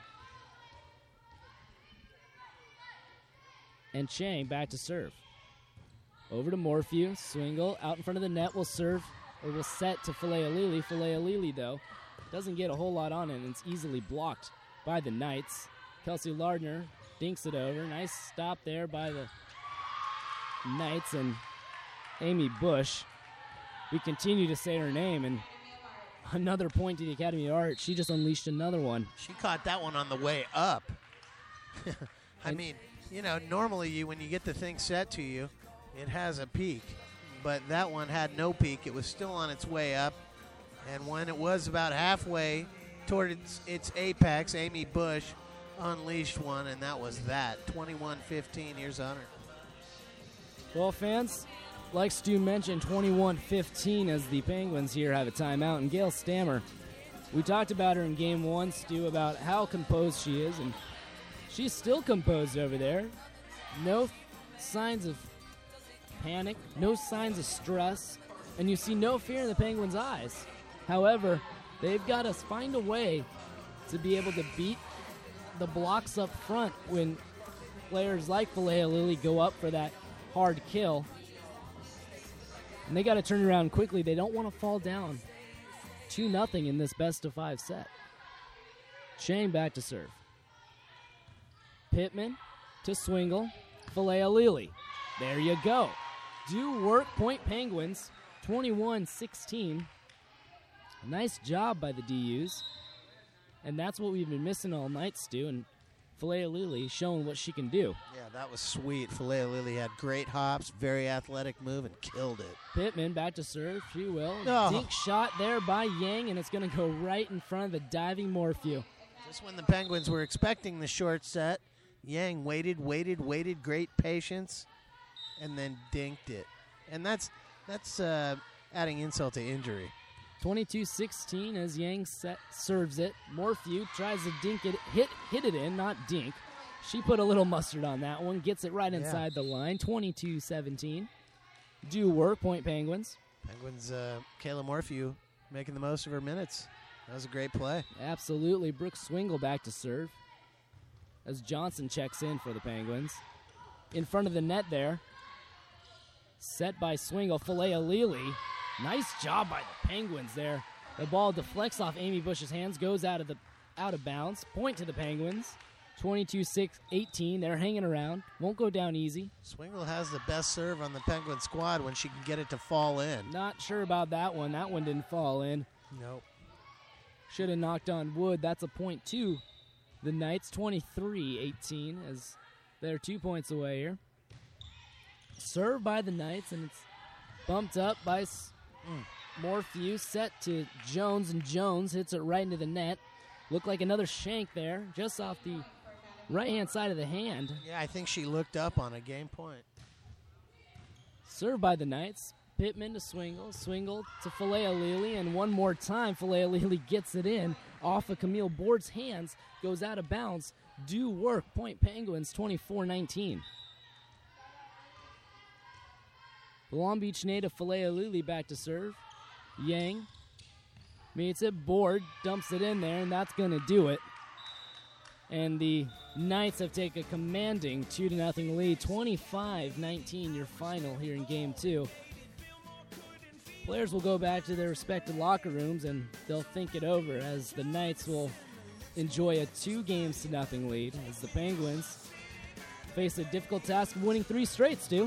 And Chang back to serve. Over to Morphew. Swingle out in front of the net will serve, or will set to Falealili. Falealili, though, doesn't get a whole lot on it, and it's easily blocked by the Knights. Kelsey Lardner dinks it over. Nice stop there by the Knights and Amy Bush. We continue to say her name, and another point to the Academy of Art. She just unleashed another one. She caught that one on the way up. I mean, normally when you get the thing set to you, it has a peak. But that one had no peak. It was still on its way up. And when it was about halfway toward its apex, Amy Bush unleashed one, and that was that. 21-15. Here's Hunter. Well, fans, like Stu mentioned, 21-15 as the Penguins here have a timeout. And Gail Stammer, we talked about her in Game 1, Stu, about how composed she is, and she's still composed over there. No signs of panic, no signs of stress, and you see no fear in the Penguins' eyes. However, they've got to find a way to be able to beat the blocks up front when players like Falealili go up for that hard kill. And they got to turn around quickly. They don't want to fall down 2-0 in this best-of-5 set. Shane back to serve. Pittman to Swingle. Falealili. There you go. Do work, point Penguins. 21-16. Nice job by the DUs. And that's what we've been missing all night, Stu. And Falealili showing what she can do. Yeah, that was sweet. Falealili had great hops, very athletic move, and killed it. Pittman back to serve. She will. Oh. Dink shot there by Yang, and it's going to go right in front of the diving Morphew. Just when the Penguins were expecting the short set, Yang waited, great patience, and then dinked it. And that's adding insult to injury. 22-16 as Yang serves it. Morphew tries to hit it in, not dink. She put a little mustard on that one, gets it right inside the line. 22-17. Do work, Point Penguins. Penguins, Kayla Morphew making the most of her minutes. That was a great play. Absolutely. Brooke Swingle back to serve as Johnson checks in for the Penguins. In front of the net there. Set by Swingle. Falea Lili. Nice job by the Penguins there. The ball deflects off Amy Bush's hands, goes out of bounds. Point to the Penguins. 22-18. They're hanging around. Won't go down easy. Swingle has the best serve on the Penguin squad when she can get it to fall in. Not sure about that one. That one didn't fall in. Nope. Should have knocked on wood. That's a point to the Knights. 23-18 as they're 2 points away here. Served by the Knights, and it's bumped up by Morphew. Set to Jones, and Jones hits it right into the net. Looked like another shank there, just off the right-hand side of the hand. Yeah, I think she looked up on a game point. Served by the Knights. Pittman to Swingle. Swingle to Falea Lili, and one more time, Falea Lili gets it in off of Camille Board's hands, goes out of bounds. Do work. Point Penguins, 24-19. The Long Beach native Falea Lili back to serve. Yang meets it. Board dumps it in there, and that's going to do it. And the Knights have taken a commanding 2-0 lead. 25-19 your final here in Game 2. Players will go back to their respective locker rooms, and they'll think it over as the Knights will enjoy a 2-0 lead as the Penguins face a difficult task of winning 3 straight, Stu.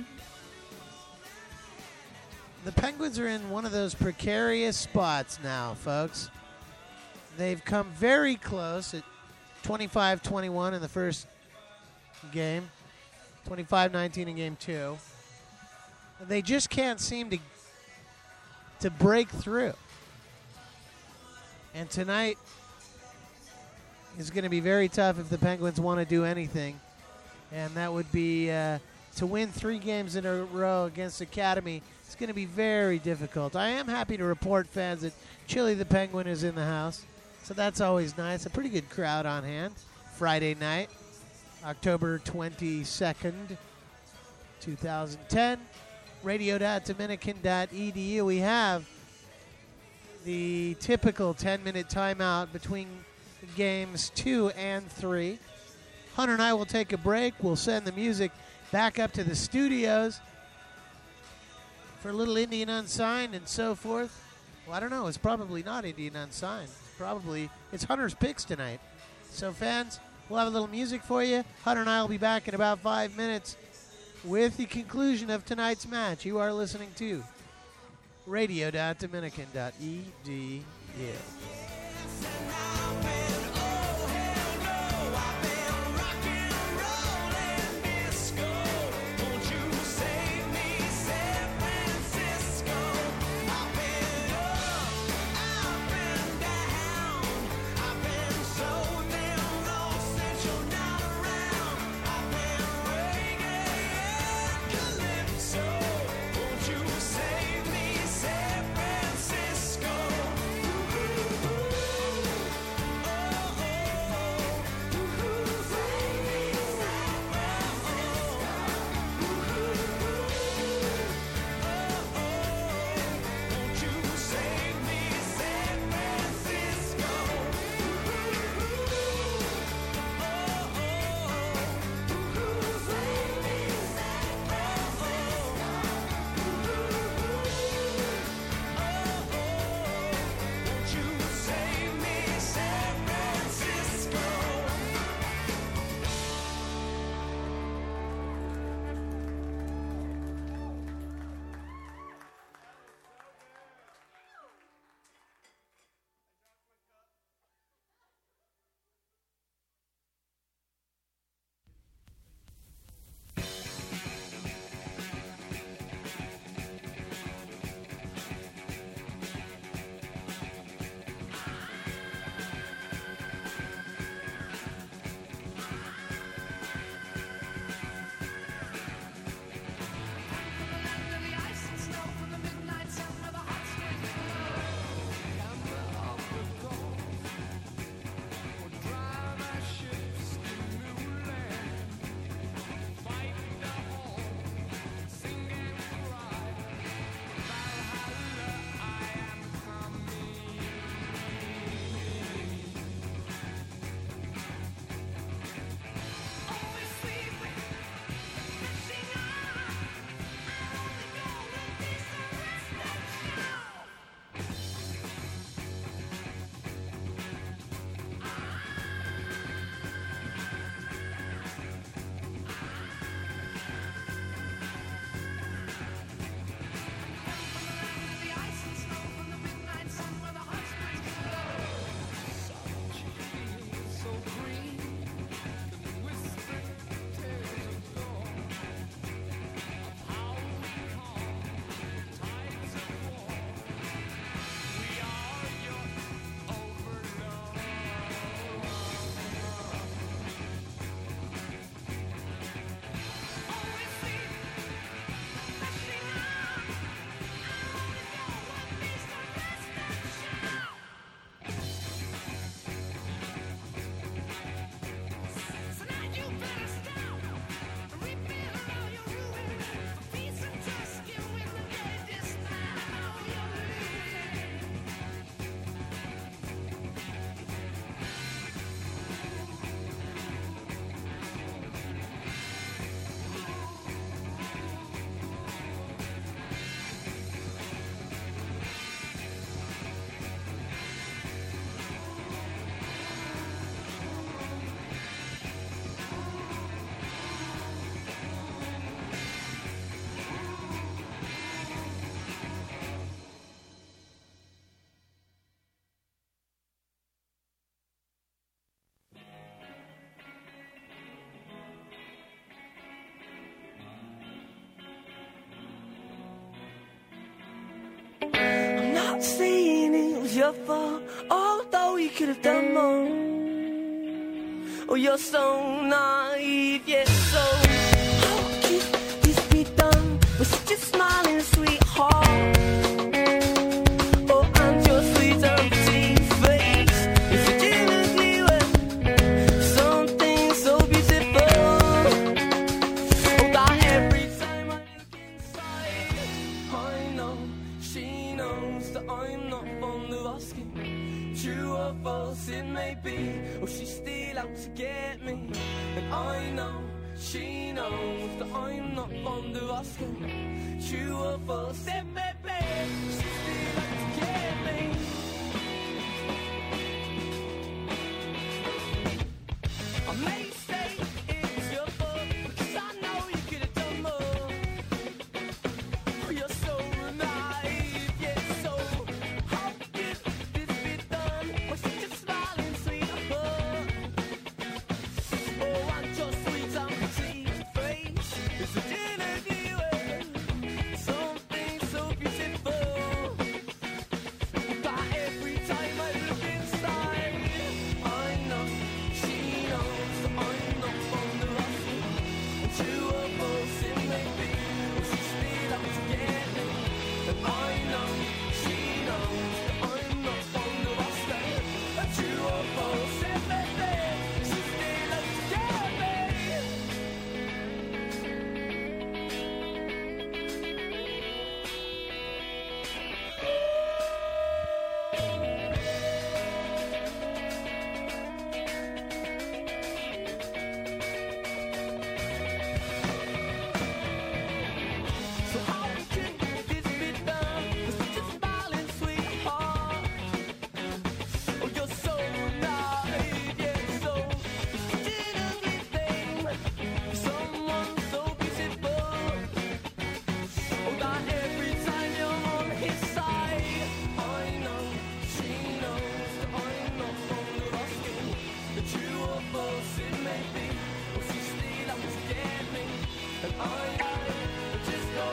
The Penguins are in one of those precarious spots now, folks. They've come very close at 25-21 in the first game, 25-19 in Game 2. And they just can't seem to break through. And tonight is going to be very tough if the Penguins want to do anything. And that would be to win 3 games in a row against Academy. It's going to be very difficult. I am happy to report, fans, that Chili the Penguin is in the house. So that's always nice. A pretty good crowd on hand. Friday night, October 22nd, 2010. Radio.dominican.edu. We have the typical 10-minute timeout between games 2 and 3. Hunter and I will take a break. We'll send the music back up to the studios for a little Indian Unsigned and so forth. Well, I don't know. It's probably not Indian Unsigned. It's Hunter's Picks tonight. So, fans, we'll have a little music for you. Hunter and I will be back in about 5 minutes with the conclusion of tonight's match. You are listening to radio.dominican.edu. your fault, although you could have done more. Oh, you're so naive, yes, so how could this be done with such a smiling sweetheart? Oh, and your sweet empty face is such an ugly way, something so beautiful. Oh, that every time I look inside, I know she knows that I'm not fond of asking. True or false it may be, or she's still out to get me. And I know she knows that I'm not fond of asking. True or false it may be, she's still out to get me. I may say it's your fault, because I know you could have done more. Oh, you're so naive, yes, so how could this be done? Was she just smiling, sweetheart? Oh, and your sweet and pretty face is a ugly way, something so beautiful. But every time I look inside, I know she knows that I'm not fond of asking. And true or false it may be, but she's still out to get me. And I know she knows that I'm not fond of asking. And true or false it may be, she's still out to get me. So how could this be done with such a smiling sweetheart? Oh, you're so naive, yeah, so such an ugly thing, someone so beautiful. Oh, that every time you're on his side, I know she knows that I'm not fond of asking. The true or false it may be, or she's still out to get me. And I just know.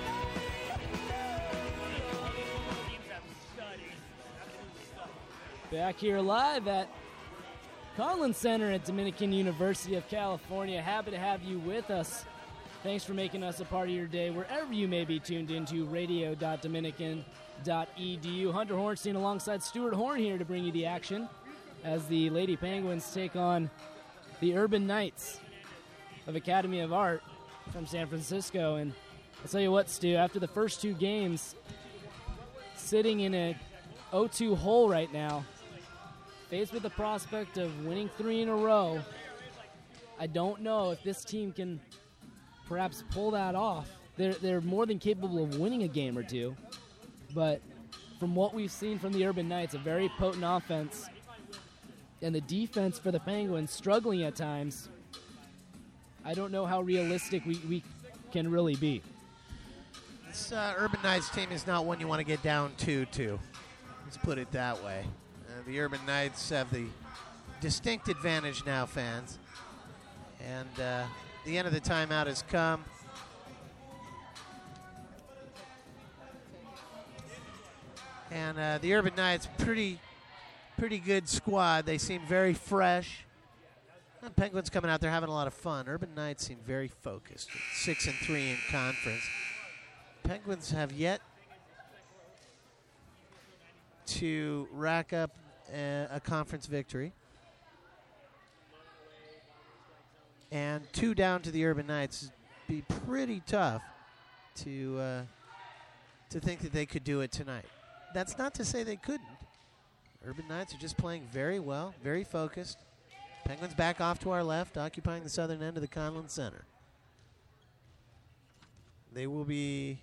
Back here live at Collins Center at Dominican University of California. Happy to have you with us. Thanks for making us a part of your day wherever you may be tuned into radio.dominican.edu. Hunter Hornstein alongside Stuart Horn here to bring you the action as the Lady Penguins take on the Urban Knights of Academy of Art from San Francisco. And I'll tell you what, Stu, after the first two games, sitting in a 0-2 hole right now, faced with the prospect of winning 3 in a row, I don't know if this team can perhaps pull that off. They're more than capable of winning a game or two, but from what we've seen from the Urban Knights, a very potent offense, and the defense for the Penguins struggling at times, I don't know how realistic we can really be. This Urban Knights team is not one you want to get down 2-2. Let's put it that way. The Urban Knights have the distinct advantage now, fans. And the end of the timeout has come. And the Urban Knights, pretty good squad. They seem very fresh. And Penguins coming out there having a lot of fun. Urban Knights seem very focused. 6-3 in conference. Penguins have yet to rack up a conference victory. And 2 down to the Urban Knights be pretty tough to think that they could do it tonight. That's not to say they couldn't. Urban Knights are just playing very well, very focused. Penguins back off to our left, occupying the southern end of the Conlon Center. They will be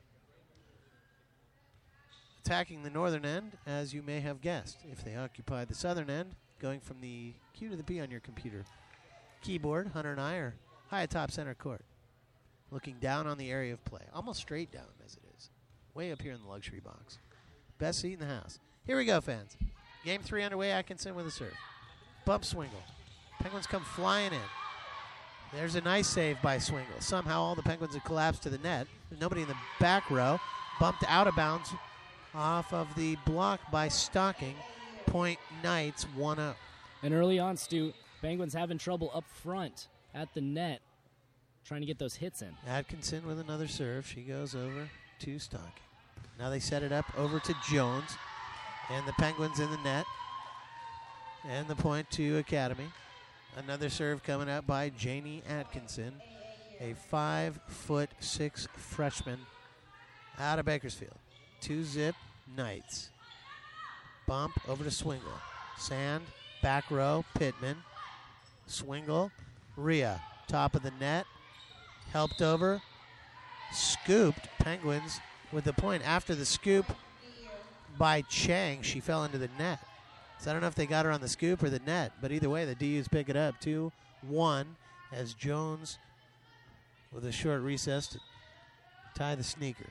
attacking the northern end, as you may have guessed. If they occupy the southern end, going from the Q to the P on your computer keyboard, Hunter and I are high atop center court, looking down on the area of play, almost straight down as it is, way up here in the luxury box. Best seat in the house. Here we go, fans. Game 3 underway. Atkinson with a serve. Bump Swingle. Penguins come flying in. There's a nice save by Swingle. Somehow all the Penguins have collapsed to the net. There's nobody in the back row. Bumped out of bounds off of the block by Stocking. Point Knights 1-0. And early on, Stu, Penguins having trouble up front at the net, trying to get those hits in. Atkinson with another serve. She goes over to Stocking. Now they set it up over to Jones. And the Penguins in the net. And the point to Academy. Another serve coming up by Janie Atkinson, a 5'6" freshman out of Bakersfield. 2-zip Knights. Bump over to Swingle. Sand, back row, Pittman. Swingle, Rhea, top of the net. Helped over. Scooped. Penguins with the point. After the scoop by Chang, she fell into the net. So I don't know if they got her on the scoop or the net, but either way, the DUs pick it up 2-1 as Jones with a short recess to tie the sneaker.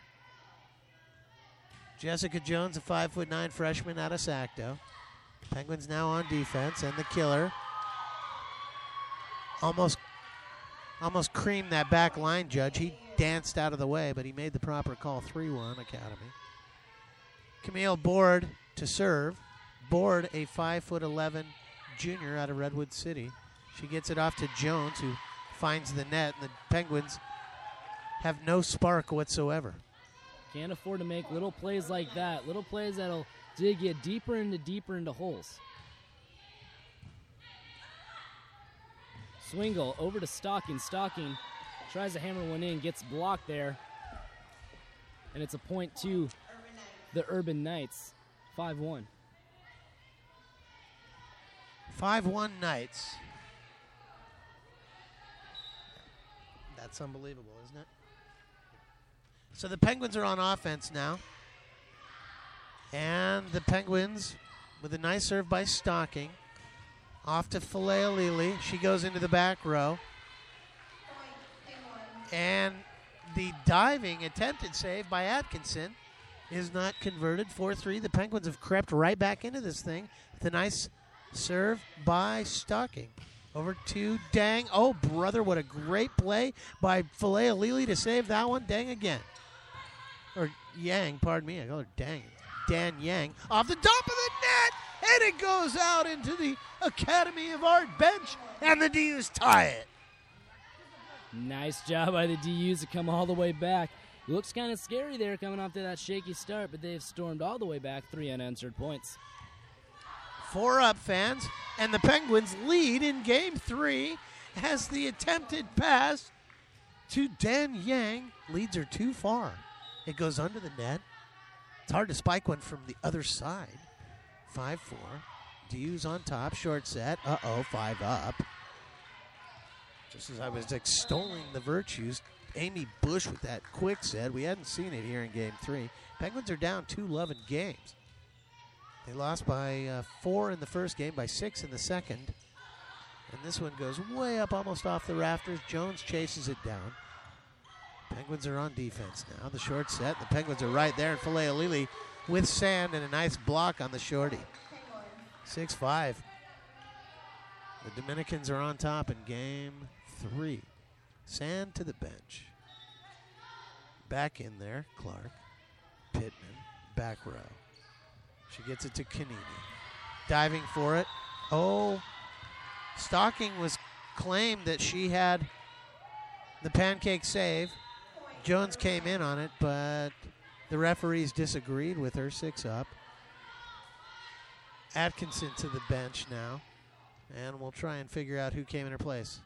Jessica Jones, a 5'9" freshman out of Sacto. Penguins now on defense, and the killer almost creamed that back line judge. He danced out of the way, but he made the proper call. 3-1 Academy. Camille Board to serve. Board, a 5'11" junior out of Redwood City. She gets it off to Jones, who finds the net, and the Penguins have no spark whatsoever. Can't afford to make little plays like that, little plays that'll dig you deeper into holes. Swingle over to Stocking. Stocking tries to hammer one in, gets blocked there, and it's a point to the Urban Knights, 5-1. 5-1 Knights. That's unbelievable, isn't it? So the Penguins are on offense now. And the Penguins with a nice serve by Stocking. Off to Philea Lili. She goes into the back row. And the diving attempted save by Atkinson is not converted. 4-3. The Penguins have crept right back into this thing with a nice serve by Stocking. Over to Dang. Oh, brother, what a great play by Philea Lili to save that one. Dang again. Or Yang, pardon me. I call her Dang. Dan Yang. Off the top of the net. And it goes out into the Academy of Art bench. And the DUs tie it. Nice job by the DUs to come all the way back. Looks kind of scary there coming off to that shaky start, but they've stormed all the way back. 3 unanswered points. 4 up, fans, and the Penguins lead in Game 3 as the attempted pass to Dan Yang leads her too far. It goes under the net. It's hard to spike one from the other side. 5-4. DU's on top, short set. 5 up. Just as I was extolling the virtues, Amy Bush with that quick set. We hadn't seen it here in Game 3. Penguins are down 2-11 games. They lost by 4 in the first game, by 6 in the second. And this one goes way up, almost off the rafters. Jones chases it down. Penguins are on defense now. The short set. The Penguins are right there. And Philea Lili with Sand and a nice block on the shorty. 6-5. The Dominicans are on top in Game 3. Sand to the bench. Back in there, Clark. Pittman, back row. She gets it to Kanini. Diving for it. Oh, Stocking was claimed that she had the pancake save. Jones came in on it, but the referees disagreed with her. 6 up. Atkinson to the bench now. And we'll try and figure out who came in her place.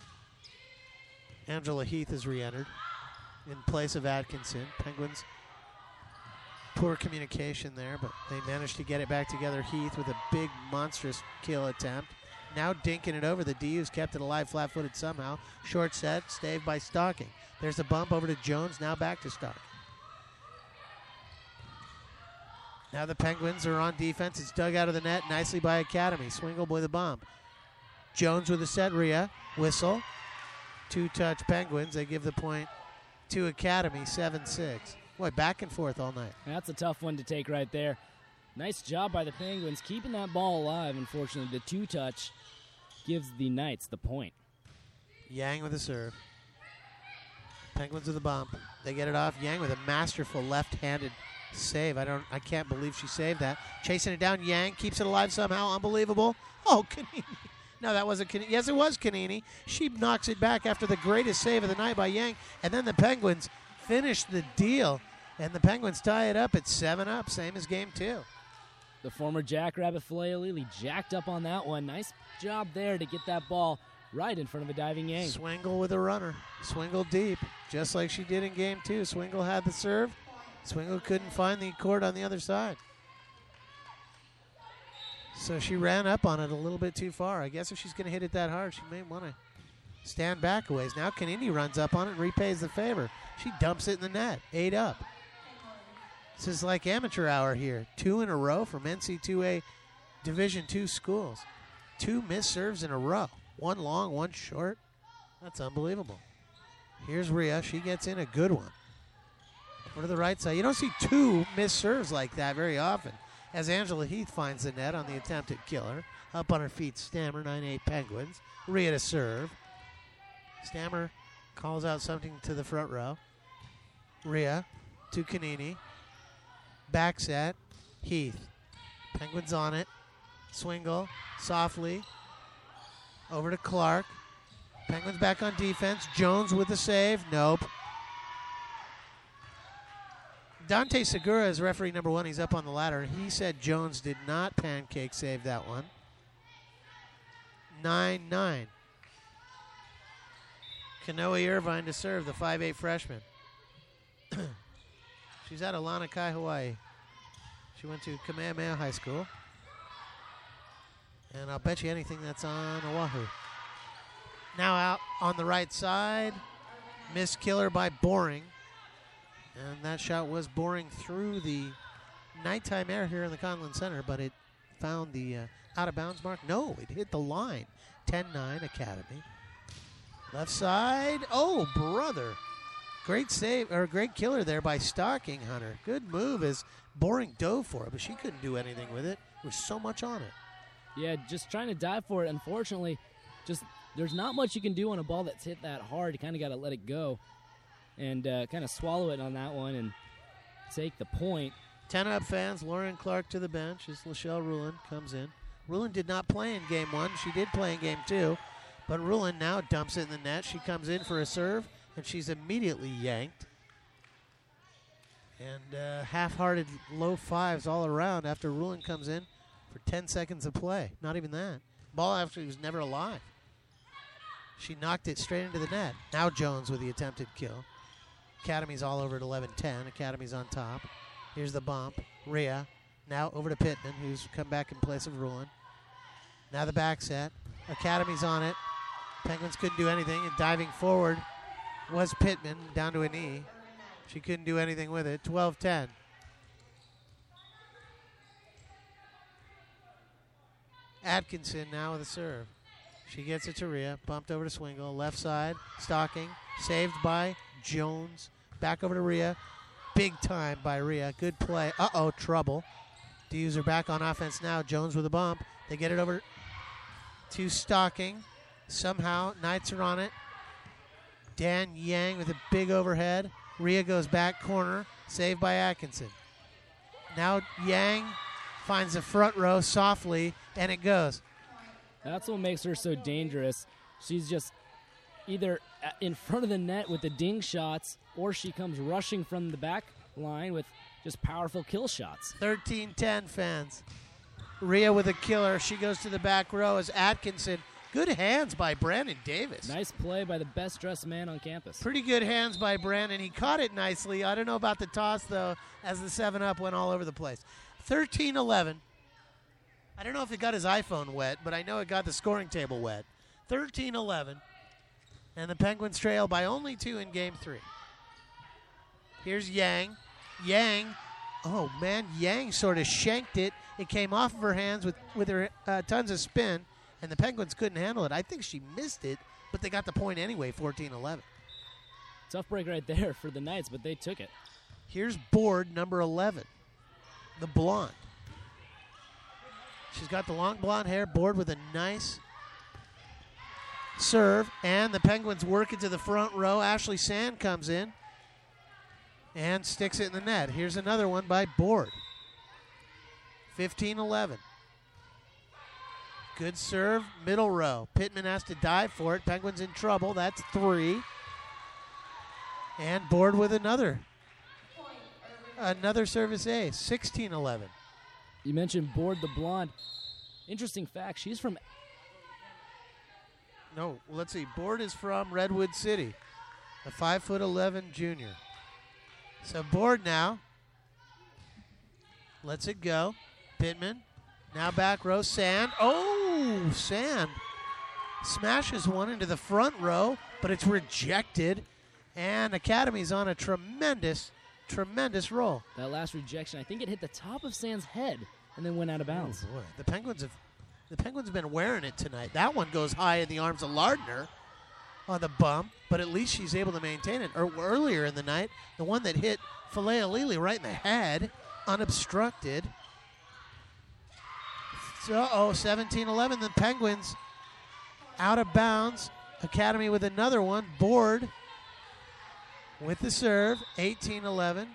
Angela Heath has re-entered in place of Atkinson. Penguins, poor communication there, but they managed to get it back together. Heath with a big, monstrous kill attempt. Now dinking it over. The DUs kept it alive, flat-footed somehow. Short set, staved by Stocking. There's a bump over to Jones, now back to Stocking. Now the Penguins are on defense. It's dug out of the net nicely by Academy. Swingle with a bump. Jones with a set, Rhea. Whistle. 2-touch Penguins. They give the point to Academy, 7-6. Boy, back and forth all night. That's a tough one to take right there. Nice job by the Penguins keeping that ball alive. Unfortunately, the 2-touch gives the Knights the point. Yang with a serve. Penguins with a bump. They get it off. Yang with a masterful left-handed Save. I can't believe she saved that. Chasing it down. Yang keeps it alive somehow. Unbelievable. Oh, Kanini. No, that wasn't Kanini. Yes, it was Kanini. She knocks it back after the greatest save of the night by Yang. And then the Penguins finish the deal. And the Penguins tie it up at 7-up, same as game 2. The former Jackrabbit Filet jacked up on that one. Nice job there to get that ball right in front of a diving Yang. Swingle with a runner. Swingle deep, just like she did in game 2. Swingle had the serve. Swingle couldn't find the court on the other side. So she ran up on it a little bit too far. I guess if she's going to hit it that hard, she may want to stand back a ways. Now Kanini runs up on it and repays the favor. She dumps it in the net. 8-up. This is like amateur hour here. 2 in a row from NC2A Division II schools. 2 missed serves in a row. 1 long, 1 short. That's unbelievable. Here's Rhea. She gets in a good one. Over to the right side. You don't see 2 missed serves like that very often. As Angela Heath finds the net on the attempted killer. Up on her feet, Stammer, 9-8 Penguins. Rhea to serve. Stammer calls out something to the front row. Rhea to Kanini. Back set. Heath. Penguins on it. Swingle. Softly. Over to Clark. Penguins back on defense. Jones with the save. Nope. Dante Segura is referee number 1. He's up on the ladder. He said Jones did not pancake save that one. 9-9. Kanoe Irvine to serve, the 5'8 freshman. She's at Alana Kai, Hawaii. She went to Kamehameha High School. And I'll bet you anything that's on Oahu. Now out on the right side. Missed killer by Boring. And that shot was boring through the nighttime air here in the Conlon Center, but it found the out-of-bounds mark. No, it hit the line. 10-9 Academy. Left side. Oh, brother. Great save, or great killer there by Stocking Hunter. Good move as Boring dove for it, but she couldn't do anything with it. There was so much on it. Yeah, just trying to dive for it. Unfortunately, just there's not much you can do on a ball that's hit that hard. You kind of got to let it go and kind of swallow it on that one and take the point. 10-up fans, Lauren Clark to the bench as Lachelle Rulin comes in. Rulin did not play in game 1. She did play in game 2, but Rulin now dumps it in the net. She comes in for a serve, and she's immediately yanked. And half-hearted low fives all around after Rulin comes in for 10 seconds of play. Not even that. Ball actually was never alive. She knocked it straight into the net. Now Jones with the attempted kill. Academy's all over at 11-10. Academy's on top. Here's the bump. Rhea. Now over to Pittman, who's come back in place of Rulin. Now the back set. Academy's on it. Penguins couldn't do anything, and diving forward was Pittman down to a knee. She couldn't do anything with it. 12-10. Atkinson now with a serve. She gets it to Rhea. Bumped over to Swingle. Left side. Stocking. Saved by Jones. Back over to Rhea. Big time by Rhea. Good play. Uh-oh, trouble. Hughes are back on offense now. Jones with a bump. They get it over to Stocking. Somehow, Knights are on it. Dan Yang with a big overhead. Rhea goes back corner. Saved by Atkinson. Now Yang finds the front row softly, and it goes. That's what makes her so dangerous. She's just either in front of the net with the ding shots, or she comes rushing from the back line with just powerful kill shots. 13-10 fans. Rhea with a killer. She goes to the back row as Atkinson. Good hands by Brandon Davis. Nice play by the best-dressed man on campus. Pretty good hands by Brandon. He caught it nicely. I don't know about the toss, though, as the 7-up went all over the place. 13-11. I don't know if it got his iPhone wet, but I know it got the scoring table wet. 13-11. And the Penguins trail by only 2 in Game 3. Here's Yang. Yang, oh, man, Yang sort of shanked it. It came off of her hands with her tons of spin, and the Penguins couldn't handle it. I think she missed it, but they got the point anyway, 14-11. Tough break right there for the Knights, but they took it. Here's board number 11, the blonde. She's got the long blonde hair, board with a nice serve, and the Penguins work it to the front row. Ashley Sand comes in. and sticks it in the net. Here's another one by Board. 15-11. Good serve, middle row. Pittman has to dive for it. Penguins in trouble. That's 3. And Board with another service ace. 16-11. You mentioned Board the blonde. Interesting fact, she's from... No, let's see. Board is from Redwood City. A 5'11" junior. So Board now lets it go. Pittman. Now back row. Sand. Oh, Sand smashes one into the front row, but it's rejected. And Academy's on a tremendous roll. That last rejection, I think it hit the top of Sand's head and then went out of bounds. Oh, boy. The Penguins have been wearing it tonight. That one goes high in the arms of Lardner on the bump, but at least she's able to maintain it. Or earlier in the night, the one that hit Falea-Lili right in the head, unobstructed. So, 17-11, the Penguins out of bounds. Academy with another one. Board with the serve, 18-11.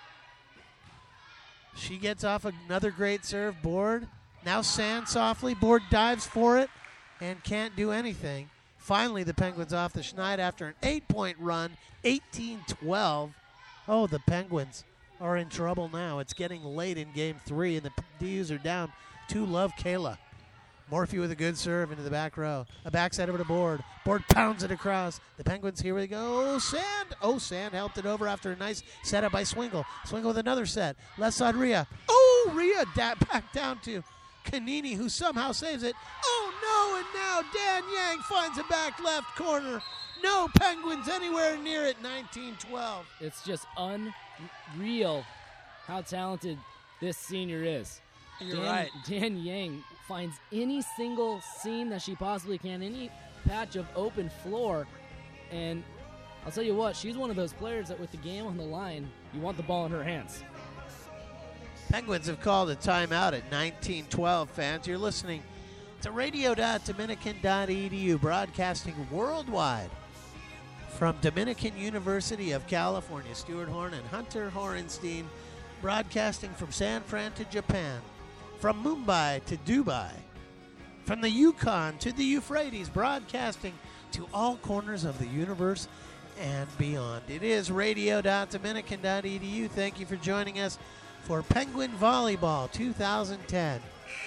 She gets off another great serve. Board. Now Sand softly. Board dives for it and can't do anything. Finally, the Penguins off the schneid after an 8-point run, 18-12. Oh, the Penguins are in trouble now. It's getting late in Game 3, and the DUs are down 2-love Kayla. Morphy with a good serve into the back row. A backside over to Board. Board pounds it across. The Penguins, here we go. Sand. Oh, Sand helped it over after a nice setup by Swingle. Swingle with another set. Left side, Rhea. Oh, Rhea back down to Kanini, who somehow saves it. Oh, no, and now Dan Yang finds a back left corner. No Penguins anywhere near it, 19-12. It's just unreal how talented this senior is. You're right. Dan Yang finds any single seam that she possibly can, any patch of open floor, and I'll tell you what, she's one of those players that with the game on the line, you want the ball in her hands. Penguins have called a timeout at 19-12, fans. You're listening to radio.dominican.edu, broadcasting worldwide from Dominican University of California. Stuart Horn and Hunter Horenstein broadcasting from San Fran to Japan, from Mumbai to Dubai, from the Yukon to the Euphrates, broadcasting to all corners of the universe and beyond. It is radio.dominican.edu. Thank you for joining us for Penguin Volleyball 2010.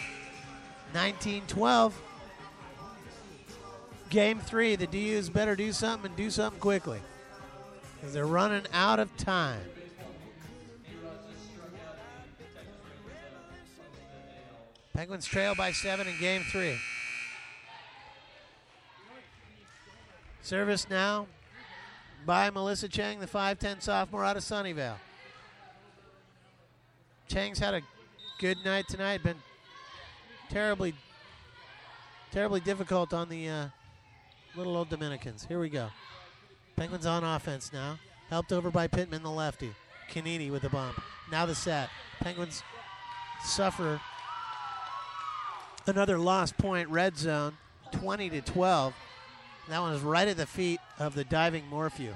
19-12. Game 3. The DUs better do something and do something quickly, because they're running out of time. Penguins trail by 7 in Game 3. Service now by Melissa Chang, the 5'10 sophomore out of Sunnyvale. Chang's had a good night tonight. Been terribly difficult on the little old Dominicans. Here we go. Penguins on offense now. Helped over by Pittman, the lefty. Kanini with the bump. Now the set. Penguins suffer another lost point, red zone, 20-12. That one is right at the feet of the diving Morphew.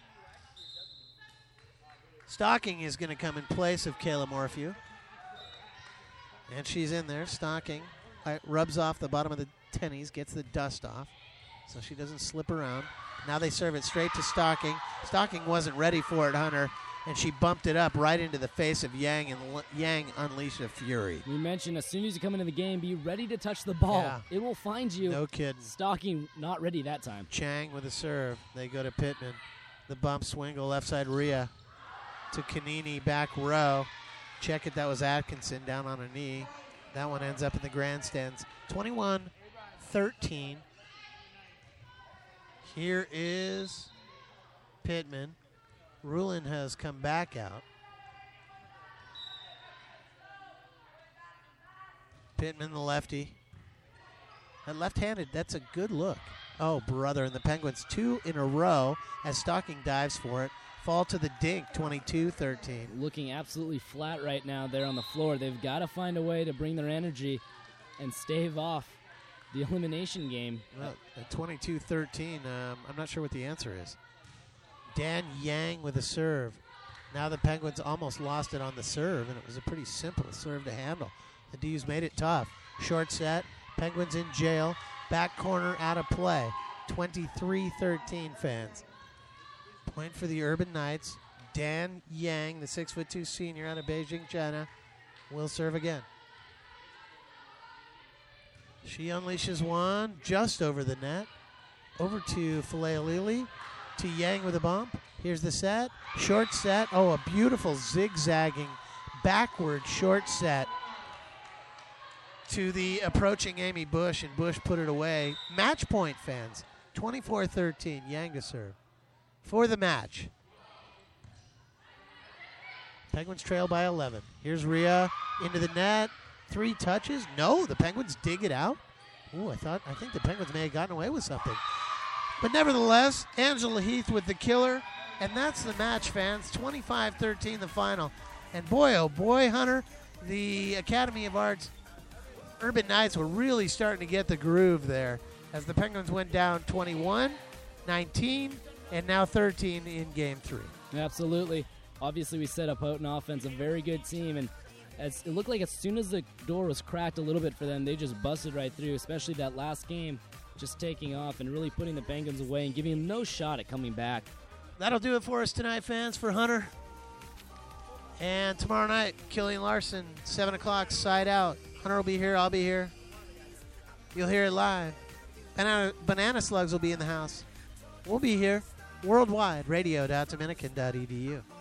Stocking is going to come in place of Kayla Morphew. And she's in there. Stocking rubs off the bottom of the tennies, gets the dust off so she doesn't slip around. Now they serve it straight to Stocking. Stocking wasn't ready for it, Hunter, and she bumped it up right into the face of Yang, and Yang unleashed a fury. We mentioned as soon as you come into the game, be ready to touch the ball. Yeah. It will find you. No kidding. Stocking not ready that time. Chang with a serve. They go to Pittman. The bump, Swingle, left side, Rhea to Kanini, back row. Check it, that was Atkinson down on a knee. That one ends up in the grandstands. 21-13. Here is Pittman. Rulin has come back out. Pittman, the lefty. And left-handed, that's a good look. Oh, brother, and the Penguins 2 in a row as Stocking dives for it. Fall to the dink, 22-13. Looking absolutely flat right now there on the floor. They've got to find a way to bring their energy and stave off the elimination game. Well, at 22-13, I'm not sure what the answer is. Dan Yang with a serve. Now the Penguins almost lost it on the serve, and it was a pretty simple serve to handle. The D's made it tough. Short set. Penguins in jail. Back corner out of play. 23-13 fans. Point for the Urban Knights. Dan Yang, the 6'2" senior out of Beijing, China, will serve again. She unleashes one just over the net. Over to Faleolili. To Yang with a bump. Here's the set. Short set. Oh, a beautiful zigzagging backward short set to the approaching Amy Bush, and Bush put it away. Match point, fans. 24-13. Yang to serve for the match. Penguins trail by 11. Here's Rhea into the net. 3 touches. No, the Penguins dig it out. Ooh, I think the Penguins may have gotten away with something. But nevertheless, Angela Heath with the killer. And that's the match, fans. 25-13 the final. And boy, oh boy, Hunter, the Academy of Arts Urban Knights were really starting to get the groove there as the Penguins went down 21-19 and now 13 in Game 3. Absolutely. Obviously, we set up Houghton offense, a very good team, and it looked like as soon as the door was cracked a little bit for them, they just busted right through, especially that last game, just taking off and really putting the Penguins away and giving them no shot at coming back. That'll do it for us tonight, fans, for Hunter. And tomorrow night, Killian Larson, 7 o'clock, side out. Hunter will be here, I'll be here. You'll hear it live. Banana Slugs will be in the house. We'll be here. Worldwide, radio.dominican.edu.